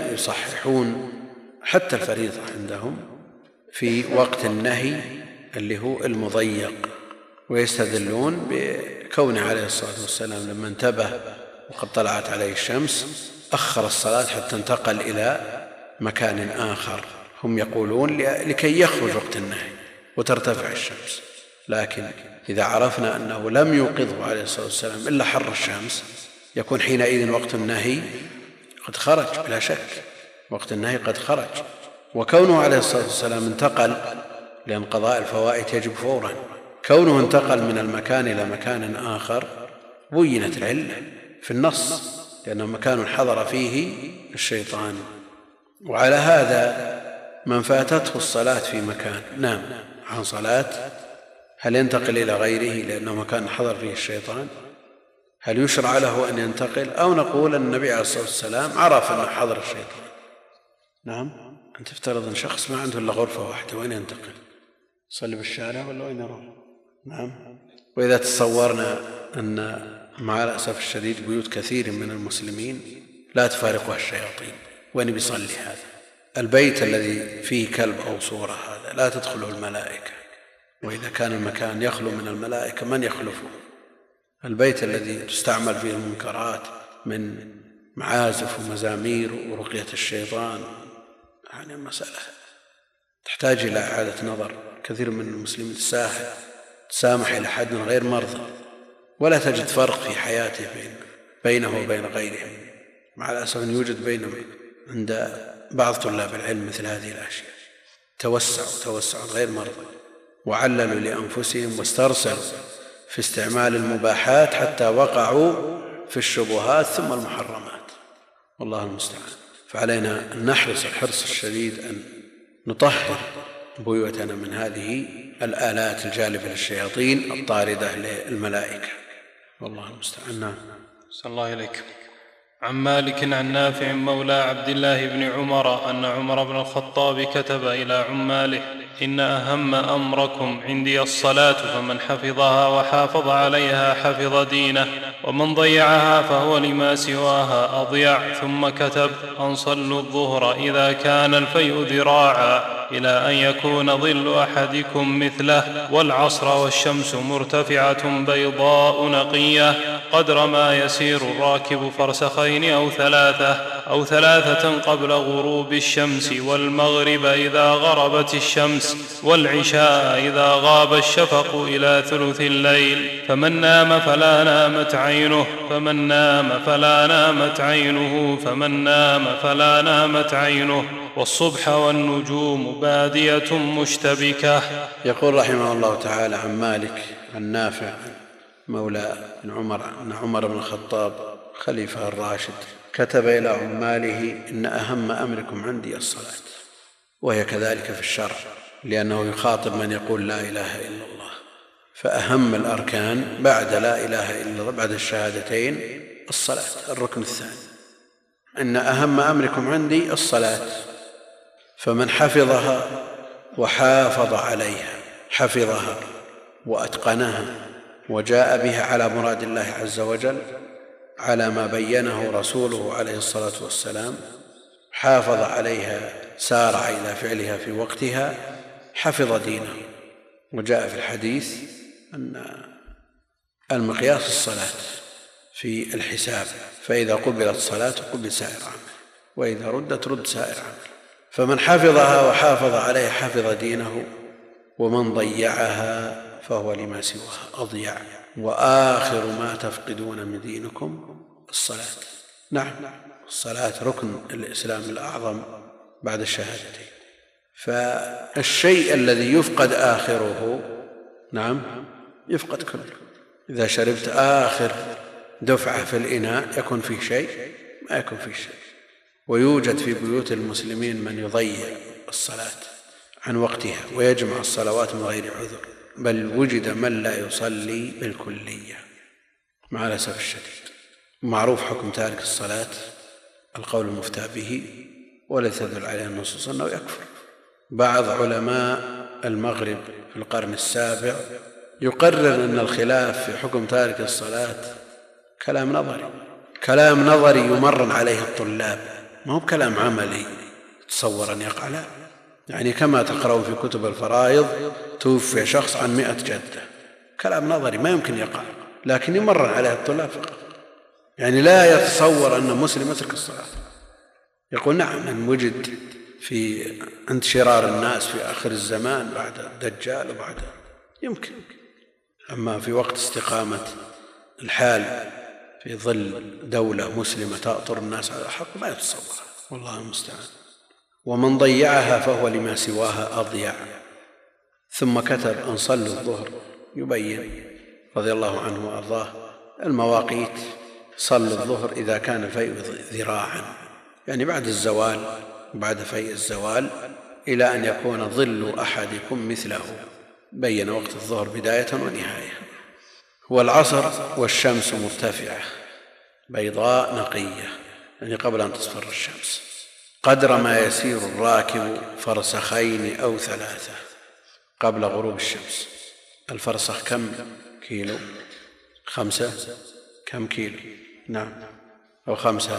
[SPEAKER 2] يصححون حتى الفريضة عندهم في وقت النهي اللي هو المضيق، ويستدلون بكونه عليه الصلاة والسلام لما انتبه وقد طلعت عليه الشمس أخر الصلاة حتى انتقل إلى مكان آخر. هم يقولون لكي يخرج وقت النهي وترتفع الشمس، لكن إذا عرفنا أنه لم يوقظه عليه الصلاة والسلام إلا حر الشمس يكون حينئذ وقت النهي قد خرج بلا شك، وقت النهي قد خرج. وكونه عليه الصلاة والسلام انتقل، لأن قضاء الفوائت يجب فورا، كونه انتقل من المكان إلى مكان آخر بينت العلة في النص، لأنه مكان حضر فيه الشيطان. وعلى هذا من فاتته الصلاة في مكان نام عن صلاة، هل ينتقل إلى غيره لأنه مكان حضر فيه الشيطان؟ هل يشرع له أن ينتقل، أو نقول أن النبي عليه الصلاة والسلام عرف أنه حضر الشيطان؟ نعم. أن تفترض أن شخص ما عنده إلا غرفة واحدة، وين ينتقل؟ يصلي بالشارع ولا وين يروح؟ نعم. وإذا تصورنا أن مع الأسف الشديد بيوت كثير من المسلمين لا تفارقها الشياطين، وين بيصلي هذا؟ البيت الذي فيه كلب أو صورة هذا لا تدخله الملائكة، وإذا كان المكان يخلو من الملائكة من يخلفه؟ البيت الذي تستعمل فيه المنكرات من معازف ومزامير ورقية الشيطان، يعني مسألة تحتاج إلى إعادة نظر. كثير من المسلمين تساهل تسامح إلى حد غير مرضى، ولا تجد فرق في حياته بينه وبين غيره. مع الأسف أن يوجد بينه عند بعض طلاب العلم مثل هذه الأشياء، توسعوا توسعوا غير مرضى، وعللوا لأنفسهم واسترسلوا في استعمال المباحات حتى وقعوا في الشبهات ثم المحرمات، والله المستعان. فعلينا أن نحرص الحرص الشديد أن نطهر بيوتنا من هذه الآلات الجالبة للشياطين الطاردة للملائكة، والله المستعان. نعم.
[SPEAKER 3] صلى الله إليك. عن مالك عن نافع مولى عبد الله بن عمر أن عمر بن الخطاب كتب إلى عماله: إن أهم أمركم عندي الصلاة، فمن حفظها وحافظ عليها حفظ دينه، ومن ضيعها فهو لما سواها أضيع. ثم كتب: أن صلوا الظهر إذا كان الفيء ذراعا إلى أن يكون ظل أحدكم مثله، والعصر والشمس مرتفعة بيضاء نقية قدر ما يسير الراكب فرسخين أو ثلاثة أو ثلاثة قبل غروب الشمس، والمغرب إذا غربت الشمس، والعشاء إذا غاب الشفق إلى ثلث الليل. فمن نام فلا نامت عينه فمن نام فلا نامت عينه فمن نام فلا نامت عينه والصبح والنجوم بادية مشتبكة.
[SPEAKER 2] يقول رحمه الله تعالى عن مالك عن نافع مولى بن عمر أن عمر بن الخطاب خليفة الراشد كتب إلى عماله: إن أهم أمركم عندي الصلاة. وهي كذلك في الشرع، لأنه يخاطب من يقول لا إله إلا الله، فأهم الأركان بعد لا إله إلا الله بعد الشهادتين الصلاة، الركن الثاني. إن أهم أمركم عندي الصلاة، فمن حفظها وحافظ عليها، حفظها وأتقنها وجاء بها على مراد الله عز وجل على ما بينه رسوله عليه الصلاة والسلام، حافظ عليها سارع إلى فعلها في وقتها، حفظ دينه وجاء في الحديث أن المقياس الصلاة في الحساب، فإذا قبلت صلاة قبل سائر عمل، وإذا ردت رد سائر عمل. فمن حفظها وحافظ عليها حفظ دينه، ومن ضيعها فهو لما سواها أضيع. وآخر ما تفقدون من دينكم الصلاة. نعم، الصلاة ركن الإسلام الأعظم بعد الشهادتين. فالشيء الذي يفقد آخره نعم يفقد كله. إذا شربت آخر دفعة في الإناء يكون فيه شيء؟ ما يكون فيه شيء. ويوجد في بيوت المسلمين من يضيع الصلاة عن وقتها ويجمع الصلوات من غير عذر، بل وجد من لا يصلي بالكلية مع الأسف الشديد. معروف حكم تارك الصلاة القول المفتى به، ولا تدل عليه النصوص أنه يكفر. بعض علماء المغرب في القرن السابع يقرر أن الخلاف في حكم تارك الصلاة كلام نظري، كلام نظري يمرن عليه الطلاب، ما هو كلام عملي تصور أن يقع. لا، يعني كما تقرأون في كتب الفرائض توفي شخص عن مئة جدة، كلام نظري ما يمكن يقع، لكن يمرن عليه الطلاب فقط. يعني لا يتصور أن مسلم يترك الصلاة. يقول نعم، أن وجد في عند شرار الناس في آخر الزمان بعد الدجال وبعد يمكن، أما في وقت استقامة الحال في ظل دولة مسلمة تأطر الناس على الحق ما يتصور، والله المستعان. ومن ضيعها فهو لما سواها أضيع. ثم كتب أن صلوا الظهر، يبين رضي الله عنه وأرضاه المواقيت. صلوا الظهر إذا كان الفيء ذراعا، يعني بعد الزوال، بعد فيء الزوال إلى أن يكون ظل أحدكم مثله. بين وقت الظهر بداية ونهاية. والعصر والشمس مرتفعة بيضاء نقية، يعني قبل أن تصفر الشمس، قدر ما يسير الراكب فرسخين أو ثلاثة قبل غروب الشمس. الفرسخ كم كيلو؟ خمسة. كم كيلو؟ نعم، أو خمسة،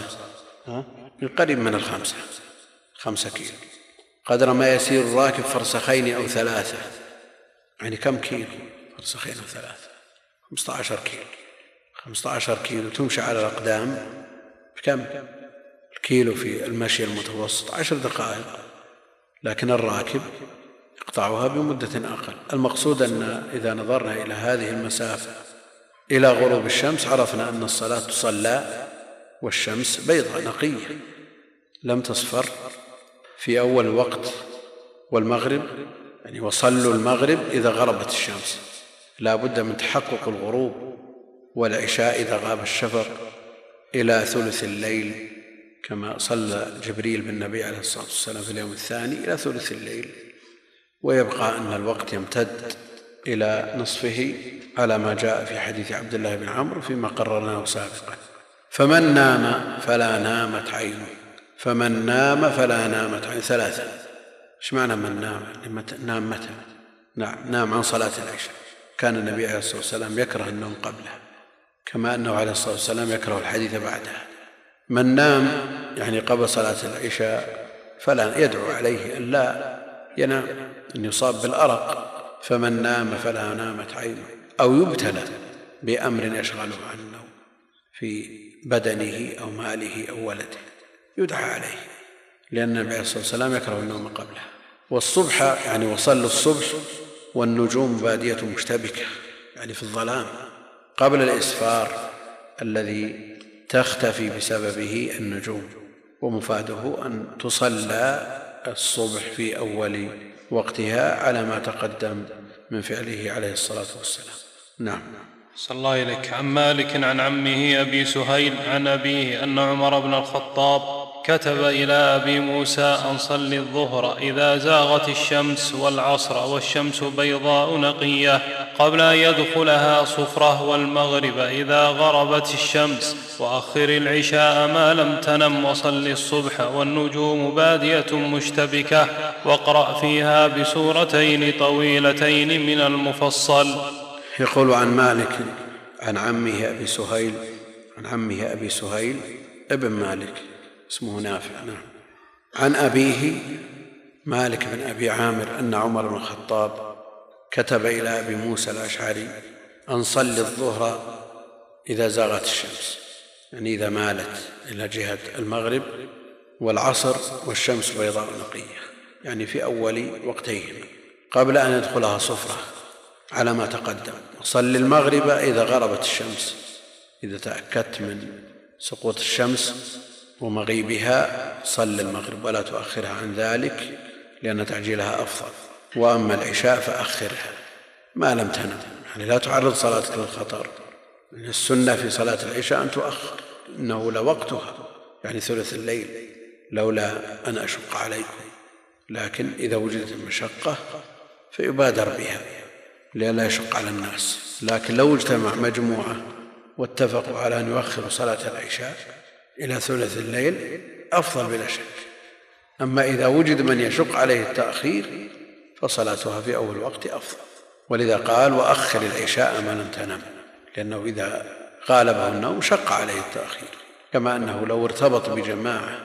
[SPEAKER 2] قريب من الخمسة، خمسة كيلو. قدر ما يسير الراكب فرسخين أو ثلاثة، يعني كم كيلو؟ فرسخين أو ثلاثة، خمسة عشر كيلو. خمسة عشر كيلو تمشي على الأقدام بكم؟ الكيلو في المشي المتوسط عشر دقائق، لكن الراكب يقطعها بمدة أقل. المقصود أن إذا نظرنا إلى هذه المسافة إلى غروب الشمس عرفنا أن الصلاة تصلى والشمس بيضاء نقية لم تصفر في أول الوقت. والمغرب يعني وصلوا المغرب إذا غربت الشمس، لا بد من تحقق الغروب. والعشاء إذا غاب الشفق إلى ثلث الليل، كما صلى جبريل بالنبي عليه الصلاة والسلام في اليوم الثاني إلى ثلث الليل، ويبقى أن الوقت يمتد إلى نصفه على ما جاء في حديث عبد الله بن عمرو فيما قررناه سابقا. فمن نام فلا نامت عينه، فمن نام فلا نامت عينه. ثلاثة. ايش معنى من نام؟ نام متى؟ نعم، نام عن صلاة العشاء. كان النبي عليه الصلاة والسلام يكره النوم قبلها، كما أنه عليه الصلاة والسلام يكره الحديث بعدها. من نام يعني قبل صلاة العشاء فلا يدعو عليه أن لا ينام، أن يصاب بالأرق. فمن نام فلا نامت عينه، أو يبتلى بأمر يشغله عن النوم في بدنه أو ماله أو ولده يدعى عليه، لأن النبي عليه الصلاة والسلام يكره النوم قبلها. والصبح يعني وصلوا الصبح والنجوم بادية مشتبكة، يعني في الظلام قبل الإسفار الذي تختفي بسببه النجوم. ومفاده أن تصلى الصبح في أول وقتها على ما تقدم من فعله عليه الصلاة والسلام. نعم.
[SPEAKER 3] صلى الله إليك. عن مالك عن عمه أبي سهيل عن أبيه أن عمر بن الخطاب كتب إلى أبي موسى أن صل الظهر إذا زاغت الشمس والعصر والشمس بيضاء نقية قبل أن يدخلها صفرة، والمغرب إذا غربت الشمس، وأخر العشاء ما لم تنم، وصل الصبح والنجوم بادية مشتبكة، واقرأ فيها بسورتين طويلتين من المفصل.
[SPEAKER 2] يقول عن مالك عن عمه أبي سهيل عن عمه أبي سهيل ابن مالك اسمه نافع. نعم. عن أبيه مالك بن أبي عامر أن عمر بن الخطاب كتب إلى أبي موسى الأشعري أن صل الظهر إذا زاغت الشمس، يعني إذا مالت إلى جهة المغرب، والعصر والشمس بيضاء نقية، يعني في أول وقتيهما قبل أن يدخلها صفرة على ما تقدم. صل المغرب إذا غربت الشمس، إذا تأكدت من سقوط الشمس ومغيبها صل المغرب ولا تؤخرها عن ذلك لأن تعجيلها أفضل. وأما العشاء فأخرها ما لم تنم، يعني لا تعرض صلاتك للخطر. السنة في صلاة العشاء أن تؤخر، إنه لوقتها يعني ثلث الليل، لولا أن أشق عليكم. لكن إذا وجدت المشقة فيبادر بها لئلا يشق على الناس. لكن لو اجتمع مجموعة واتفقوا على أن يؤخروا صلاة العشاء إلى ثلث الليل أفضل بلا شك. أما إذا وجد من يشق عليه التأخير فصلاتها في أول وقت أفضل. ولذا قال وأخر العشاء ما لم تنم، لأنه إذا غالبه النوم شق عليه التأخير، كما أنه لو ارتبط بجماعة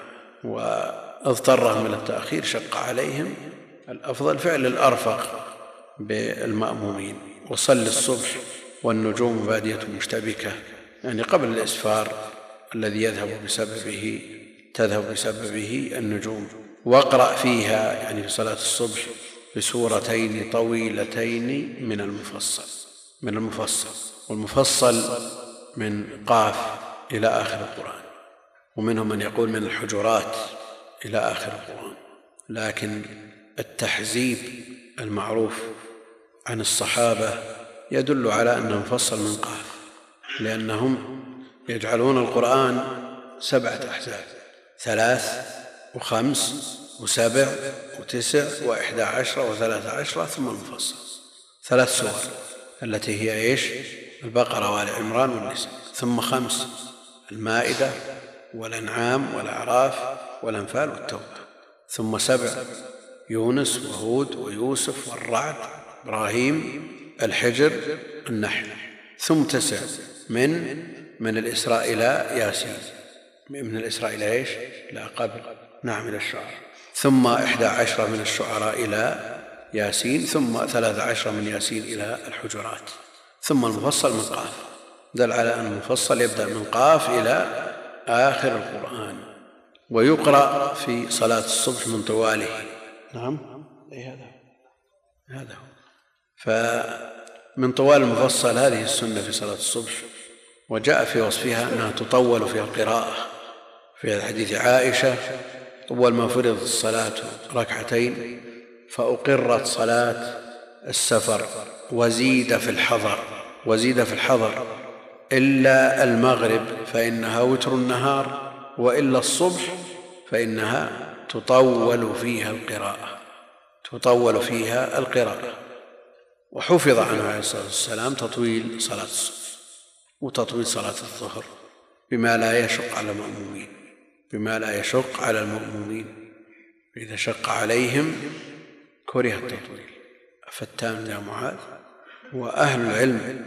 [SPEAKER 2] واضطرهم إلى التأخير شق عليهم. الأفضل فعل الأرفق بالمأمومين. وصل الصبح والنجوم بادية مشتبكة، يعني قبل الإسفار الذي يذهب بسببه تذهب بسببه النجوم. واقرأ فيها يعني في صلاة الصبح بسورتين طويلتين من المفصل من المفصل والمفصل من قاف إلى آخر القرآن، ومنهم من يقول من الحجرات إلى آخر القرآن. لكن التحزيب المعروف عن الصحابة يدل على أنه مفصل من قاف، لأنهم يجعلون القرآن سبعة أحزاب، ثلاث وخمس وسبع وتسع وإحدى عشرة وثلاثة عشرة، ثم المفصل ثلاث سور التي هي إيش؟ البقرة وآل عمران والنساء، ثم خمس المائدة والأنعام والأعراف والأنفال والتوبة، ثم سبع يونس وهود ويوسف والرعد إبراهيم الحجر النحل، ثم تسع من من الإسراء إلى ياسين، من الإسراء إلى إيش؟ لا قبل نعم إلى الشعراء، ثم إحدى عشرة من الشعراء إلى ياسين، ثم ثلاثة عشرة من ياسين إلى الحجرات، ثم المفصل من قاف. دل على أن المفصل يبدأ من قاف إلى آخر القرآن، ويقرأ في صلاة الصبح من طواله. نعم أي هذا هذا فمن طوال المفصل هذه السنة في صلاة الصبح. وجاء في وصفها أنها تطول فيها القراءة، في حديث عائشة أول ما فرضت الصلاة ركعتين فأقرت صلاة السفر وزيد في الحضر وزيد في الحضر إلا المغرب فإنها وتر النهار، وإلا الصبح فإنها تطول فيها القراءة تطول فيها القراءة وحفظ عنه عليه الصلاة والسلام تطويل صلاة الصبح وتطويل صلاة الظهر بما لا يشق على المأمومين بما لا يشق على المأمومين إذا شق عليهم كره التطويل. فتان يا معاذ. وأهل العلم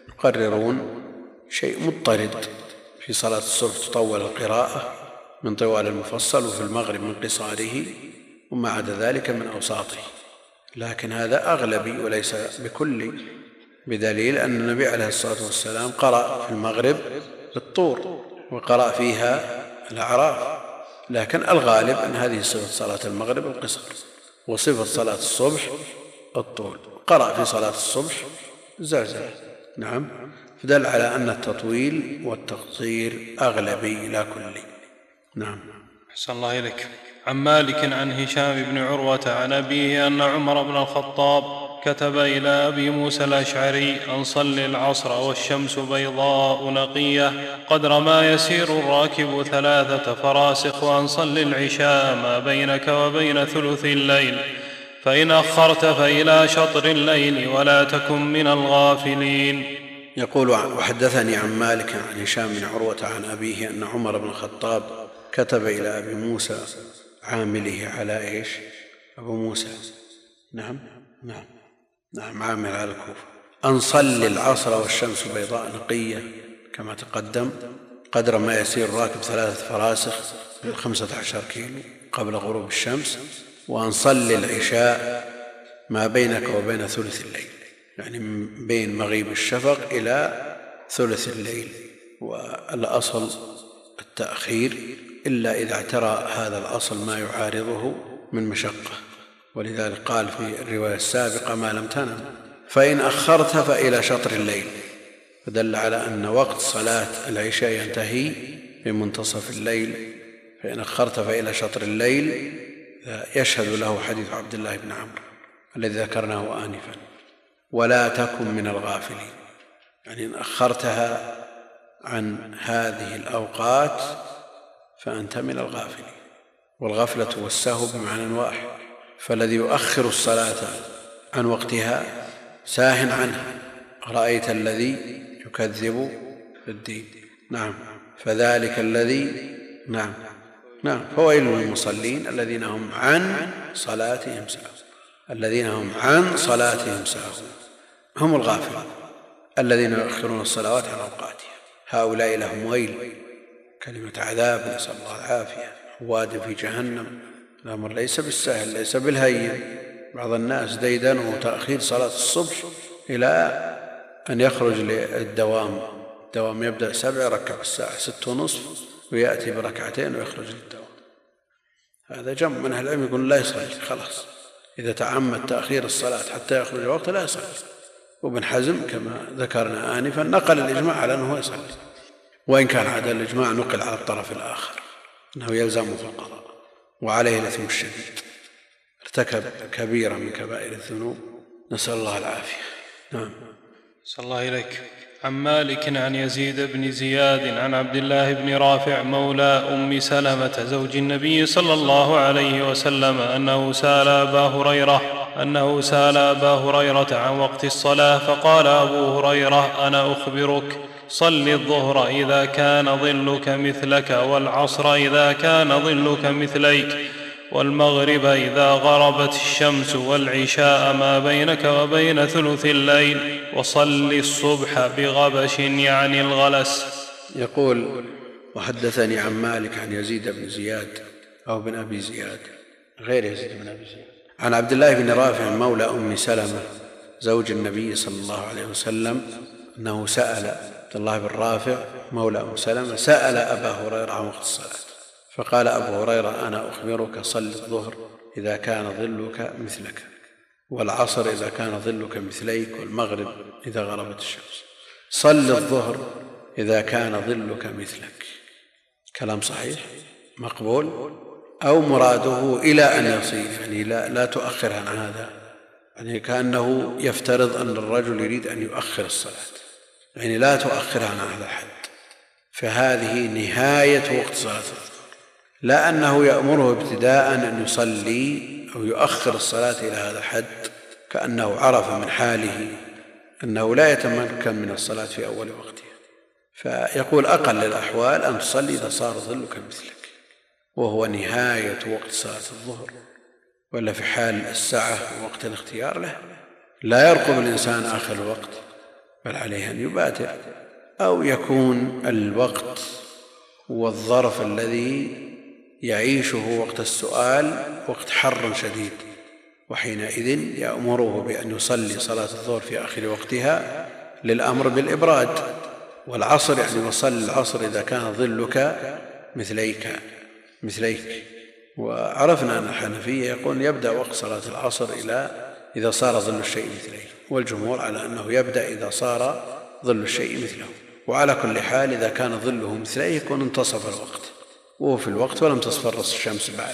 [SPEAKER 2] يقررون شيء مضطرد في صلاة الصبح تطول القراءة من طوال المفصل، وفي المغرب من قصاره، وما عدا ذلك من أوساطه، لكن هذا أغلبي وليس بكلي، بدليل أن النبي عليه الصلاة والسلام قرأ في المغرب بالطور وقرأ فيها الأعراف، لكن الغالب أن هذه صفة صلاة المغرب القصر، وصفة صلاة الصبح الطول. قرأ في صلاة الصبح زلزلة. نعم، فدل على أن التطويل والتقصير أغلبي لا كلي. نعم.
[SPEAKER 3] أحسن الله إليك. عن مالك عن هشام بن عروة عن أبيه أن عمر بن الخطاب كتب إلى أبي موسى الأشعري أن صل العصر والشمس بيضاء نقية قدر ما يسير الراكب ثلاثة فراسخ، وأن صل العشاء ما بينك وبين ثلث الليل، فإن أخرت فإلى شطر الليل ولا تكن من الغافلين.
[SPEAKER 2] يقول وحدثني عن مالك عن هشام بن عروة عن أبيه أن عمر بن الخطاب كتب إلى أبي موسى عامله على إيش؟ أبو موسى. نعم نعم نعم عامل على الكوفة. أن صل العصر والشمس بيضاء نقية كما تقدم قدر ما يسير الراكب ثلاثة فراسخ خمسة عشر كيلو قبل غروب الشمس، وأن صل العشاء ما بينك وبين ثلث الليل، يعني من بين مغيب الشفق إلى ثلث الليل. والأصل التأخير إلا إذا اعترى هذا الأصل ما يعارضه من مشقة، ولذلك قال في الرواية السابقة ما لم تنم. فإن أخرت فإلى شطر الليل، فدل على أن وقت صلاة العشاء ينتهي في منتصف الليل. فإن أخرت فإلى شطر الليل يشهد له حديث عبد الله بن عمرو الذي ذكرناه آنفا: ولا تكن من الغافلين. يعني إن أخرتها عن هذه الأوقات فأنت من الغافلين. والغفلة والسهو بمعنى واحد، فالذي يؤخر الصلاة عن وقتها ساه عنها. رأيت الذي يكذب بالدين، نعم، فذلك الذي نعم نعم فويل للمصلين الذين هم عن صلاتهم ساهون. الذين هم عن صلاتهم ساهون هم الغافلون الذين يؤخرون الصلوات عن أوقاتها. هؤلاء لهم ويل، كلمة عذاب، نسأل الله العافية، واد في جهنم. الأمر ليس بالسهل، ليس بالهين. بعض الناس ديدنه تأخير صلاة الصبح إلى أن يخرج للدوام. الدوام يبدأ سبع، ركع الساعة ست ونصف، ويأتي بركعتين ويخرج للدوام. هذا جمع من أهل العلم يقول لا يصلي، خلاص إذا تعمد تأخير الصلاة حتى يخرج الوقت لا يصلي. وابن حزم كما ذكرنا آنفا نقل الإجماع على أنه يصلي، وإن كان هذا الإجماع نقل على الطرف الآخر أنه يلزمه في القضاء وعليه الإثم الشديد، ارتكب كبيرة من كبائر الذنوب، نسأل الله العافية. نعم.
[SPEAKER 3] صلى الله إليك. عن مالك عن يزيد بن زياد عن عبد الله بن رافع مولى أم سلمة زوج النبي صلى الله عليه وسلم أنه سأل أبا هريرة أنه سأل أبا هريرة عن وقت الصلاة، فقال أبو هريرة: أنا أخبرك، صل الظهر إذا كان ظلك مثلك، والعصر إذا كان ظلك مثليك، والمغرب إذا غربت الشمس، والعشاء ما بينك وبين ثلث الليل، وصل الصبح بغبش يعني الغلس.
[SPEAKER 2] يقول: وحدثني عن مالك عن يزيد بن زياد أو بن أبي زياد غير يزيد بن أبي زياد عن عبد الله بن رافع مولى أم سلمة زوج النبي صلى الله عليه وسلم أنه سأل عبد الله بن رافع مولى أم سلمة سأل أبا هريرة عن وقت الصلاة، فقال أبو هريرة: أنا أخبرك، صل الظهر إذا كان ظلك مثلك، والعصر إذا كان ظلك مثليك، والمغرب إذا غربت الشمس. صل الظهر إذا كان ظلك مثلك. كلام صحيح مقبول، أو مراده إلى أن يصير، يعني لا, لا تؤخر عن هذا، يعني كأنه يفترض أن الرجل يريد أن يؤخر الصلاة، يعني لا تؤخر عن هذا الحد، فهذه نهاية وقت صلاة الظهر، لا أنه يأمره ابتداء أن يصلي أو يؤخر الصلاة إلى هذا الحد، كأنه عرف من حاله أنه لا يتمكن من الصلاة في أول وقتها، فيقول: أقل الأحوال أن تصلي إذا صار ظلك مثلك، وهو نهاية وقت صلاة الظهر. ولا في حال الساعة وقت الاختيار له لا يرقب الإنسان آخر الوقت، بل عليه أن يبادر، أو يكون الوقت والظرف الذي يعيشه وقت السؤال وقت حر شديد، وحينئذ يأمره بأن يصلي صلاة الظهر في آخر وقتها للأمر بالإبراد. والعصر يعني وصل العصر إذا كان ظلك مثليك مثليك وعرفنا أن الحنفية يقول يبدأ وقت صلاة العصر إلى إذا صار ظل الشيء مثليه، والجمهور على أنه يبدأ إذا صار ظل الشيء مثله. وعلى كل حال إذا كان ظله مثليه يكون انتصف الوقت، وهو في الوقت ولم تصفر الشمس بعد.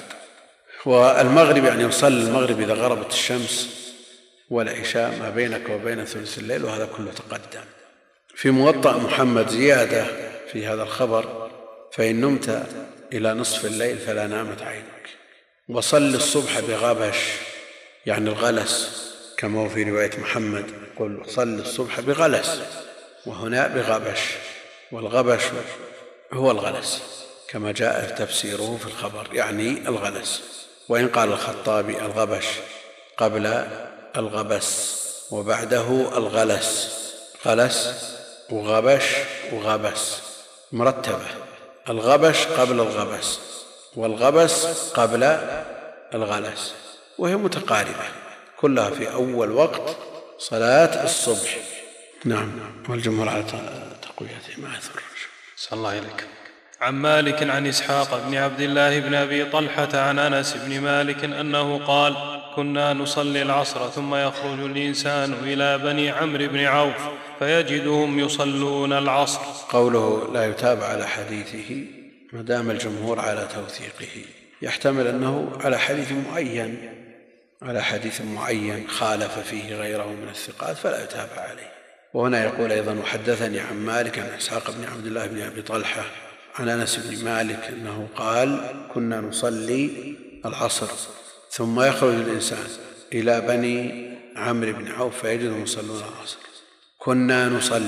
[SPEAKER 2] والمغرب يعني يصلي المغرب إذا غربت الشمس، والعشاء ما بينك وبين ثلث الليل، وهذا كله تقدم. في موطأ محمد زيادة في هذا الخبر: فإن نمت إلى نصف الليل فلا نامت عينك، وصل الصبح بغبش يعني الغلس، كما هو في رواية محمد يقول: صل الصبح بغلس، وهنا بغبش، والغبش هو الغلس كما جاء تفسيره في الخبر، يعني الغلس. وإن قال الخطابي الغبش قبل الغبس وبعده الغلس، غلس وغبش وغبس مرتبة، الغبش قبل الغبس والغبس قبل الغلس، وهي متقاربة كلها في أول وقت صلاة الصبح. نعم. والجمهور على تقويته ما يثر.
[SPEAKER 3] صلى الله عليك. عن مالك عن إسحاق بن عبد الله بن أبي طلحة عن أنس بن مالك أنه قال: كنا نصلي العصر ثم يخرج الإنسان إلى بني عمرو بن عوف فيجدهم يصلون العصر.
[SPEAKER 2] قوله لا يتابع على حديثه ما دام الجمهور على توثيقه، يحتمل أنه على حديث معين على حديث معين خالف فيه غيره من الثقات فلا يتابع عليه. وهنا يقول أيضا: وحدثني عن مالك عن إسحاق بن عبد الله بن أبي طلحة عن أنس بن مالك أنه قال: كنا نصلي العصر ثم يخرج الإنسان إلى بني عمرو بن عوف فيجدهم يصلون العصر. كنا نصلي،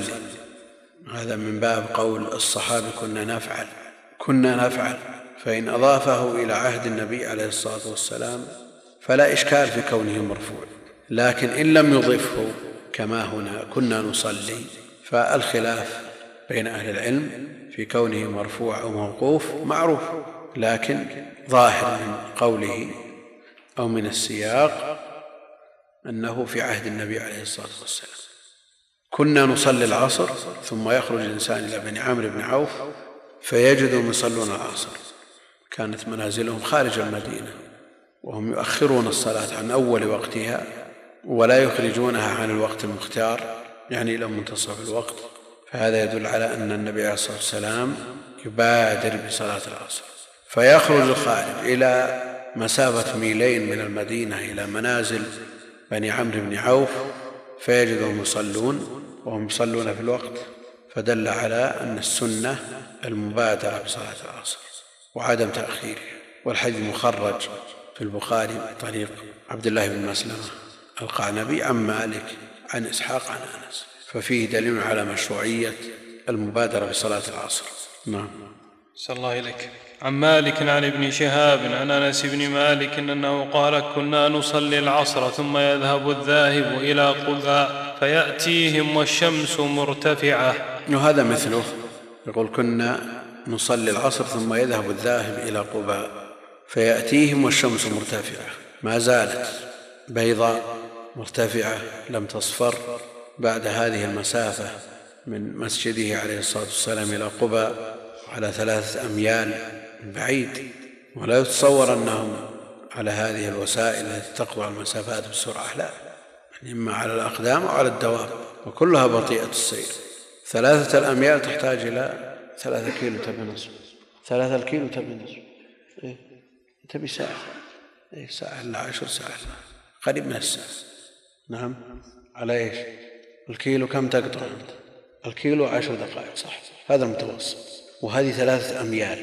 [SPEAKER 2] هذا من باب قول الصحابة كنا نفعل كنا نفعل فإن أضافه إلى عهد النبي عليه الصلاة والسلام فلا إشكال في كونه مرفوع، لكن إن لم يضفه كما هنا كنا نصلي فالخلاف بين أهل العلم في كونه مرفوع أو موقوف معروف، لكن ظاهر من قوله أو من السياق أنه في عهد النبي عليه الصلاة والسلام. كنا نصلي العصر ثم يخرج الإنسان إلى بني عمرو بن عوف فيجدهم يصلون العصر. كانت منازلهم خارج المدينة وهم يؤخرون الصلاة عن أول وقتها ولا يخرجونها عن الوقت المختار، يعني إلى منتصف الوقت، فهذا يدل على أن النبي عليه الصلاة والسلام يبادر بصلاة العصر. فيخرج الخارج إلى مسافة ميلين من المدينة إلى منازل بني عمرو بن عوف فيجدهم يصلون وهم يصلون في الوقت، فدل على أن السنة المبادرة بصلاة العصر وعدم تأخيرها. والحديث مخرج في البخاري من طريق عبد الله بن مسلمة القعنبي عن مالك عن إسحاق عن أنس، ففيه دليل على مشروعية المبادرة بصلاة العصر. نعم.
[SPEAKER 3] صلى الله إليك. عن مالك عن ابن شهاب عن أنس بن مالك أنه قال: كنا نصلي العصر ثم يذهب الذاهب إلى قباء فيأتيهم والشمس مرتفعة.
[SPEAKER 2] وهذا مثله، يقول: كنا نصلي العصر ثم يذهب الذاهب إلى قباء فيأتيهم والشمس مرتفعة، ما زالت بيضاء مرتفعة لم تصفر بعد هذه المسافة من مسجده عليه الصلاة والسلام إلى قباء على ثلاثة أميال بعيد، ولا يتصور أنهم على هذه الوسائل التي تقطع المسافات بسرعة، لا، إما على الأقدام أو على الدواب، وكلها بطيئة السير. ثلاثة الأميال تحتاج إلى ثلاثة كيلو تبي نصف، ثلاثة الكيلو تبي نصف، إيه؟ تبي ساعة، إيه؟ ساعة إلا عشر ساعة، قريب من الساعة. نعم. على إيش؟ الكيلو كم تقطع أنت؟ الكيلو عشر دقائق، صح، هذا المتوسط، وهذه ثلاثة أميال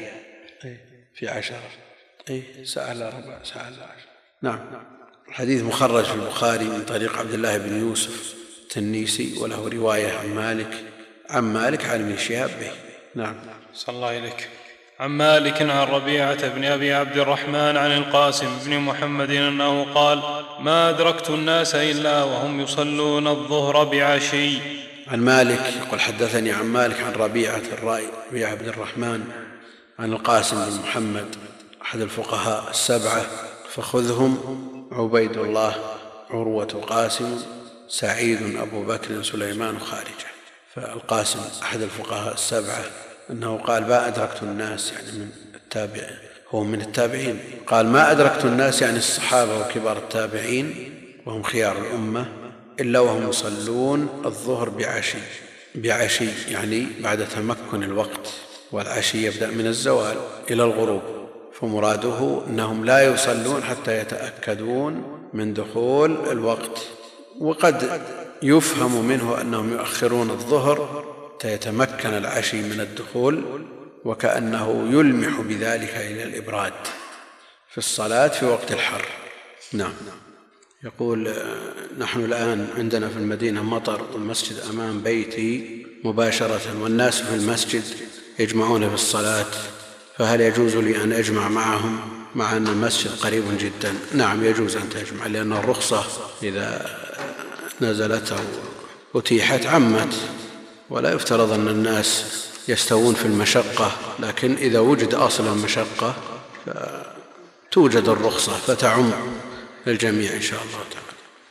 [SPEAKER 2] في عشرة، إيه؟ ساعة إلا ربع، ساعة إلا عشر. نعم. الحديث مخرج في البخاري من طريق عبد الله بن يوسف التنيسي، وله رواية عن مالك عن مالك عن ابن شهاب به. نعم.
[SPEAKER 3] صلى الله إليك. عن مالك عن ربيعة بن أبي عبد الرحمن عن القاسم بن محمد أنه قال: ما أدركت الناس إلا وهم يصلون الظهر بعشي.
[SPEAKER 2] عن مالك يقول: حدثني عن مالك عن ربيعة الرائي ربيعة بن الرحمن عن القاسم بن محمد أحد الفقهاء السبعة، فخذهم: عبيد الله، عروة، قاسم، سعيد، أبو بكر، سليمان، خارجة. فالقاسم أحد الفقهاء السبعة أنه قال: ما أدركت الناس، يعني من التابعين، هو من التابعين، قال: ما أدركت الناس يعني الصحابة وكبار التابعين وهم خيار الأمة إلا وهم يصلون الظهر بعشي. بعشي يعني بعد تمكن الوقت، والعشي يبدأ من الزوال إلى الغروب، فمراده أنهم لا يصلون حتى يتأكدون من دخول الوقت. وقد يفهم منه أنهم يؤخرون الظهر حتى يتمكن العشي من الدخول، وكأنه يلمح بذلك إلى الإبراد في الصلاة في وقت الحر. نعم. يقول: نحن الآن عندنا في المدينة مطر، والمسجد أمام بيتي مباشرة، والناس في المسجد يجمعون في الصلاة، فهل يجوز لي أن أجمع معهم مع أن المسجد قريب جدا؟ نعم، يجوز أن تجمع، لأن الرخصة إذا نزلت أو أتيحت عمت، ولا يفترض أن الناس يستوون في المشقة، لكن إذا وجد أصل المشقة فتوجد الرخصة فتعم للجميع إن شاء الله تعالى.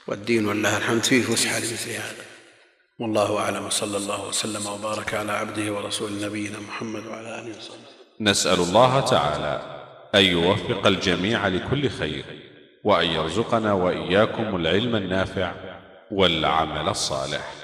[SPEAKER 2] والدين والله الحمد فيه فسحة لمثل هذا. والله أعلم، صلى الله وسلم وبارك على عبده ورسول نبينا محمد وعلى آله وصحبه.
[SPEAKER 1] نسأل الله تعالى أن يوفق الجميع لكل خير، وأن يرزقنا وإياكم العلم النافع والعمل الصالح.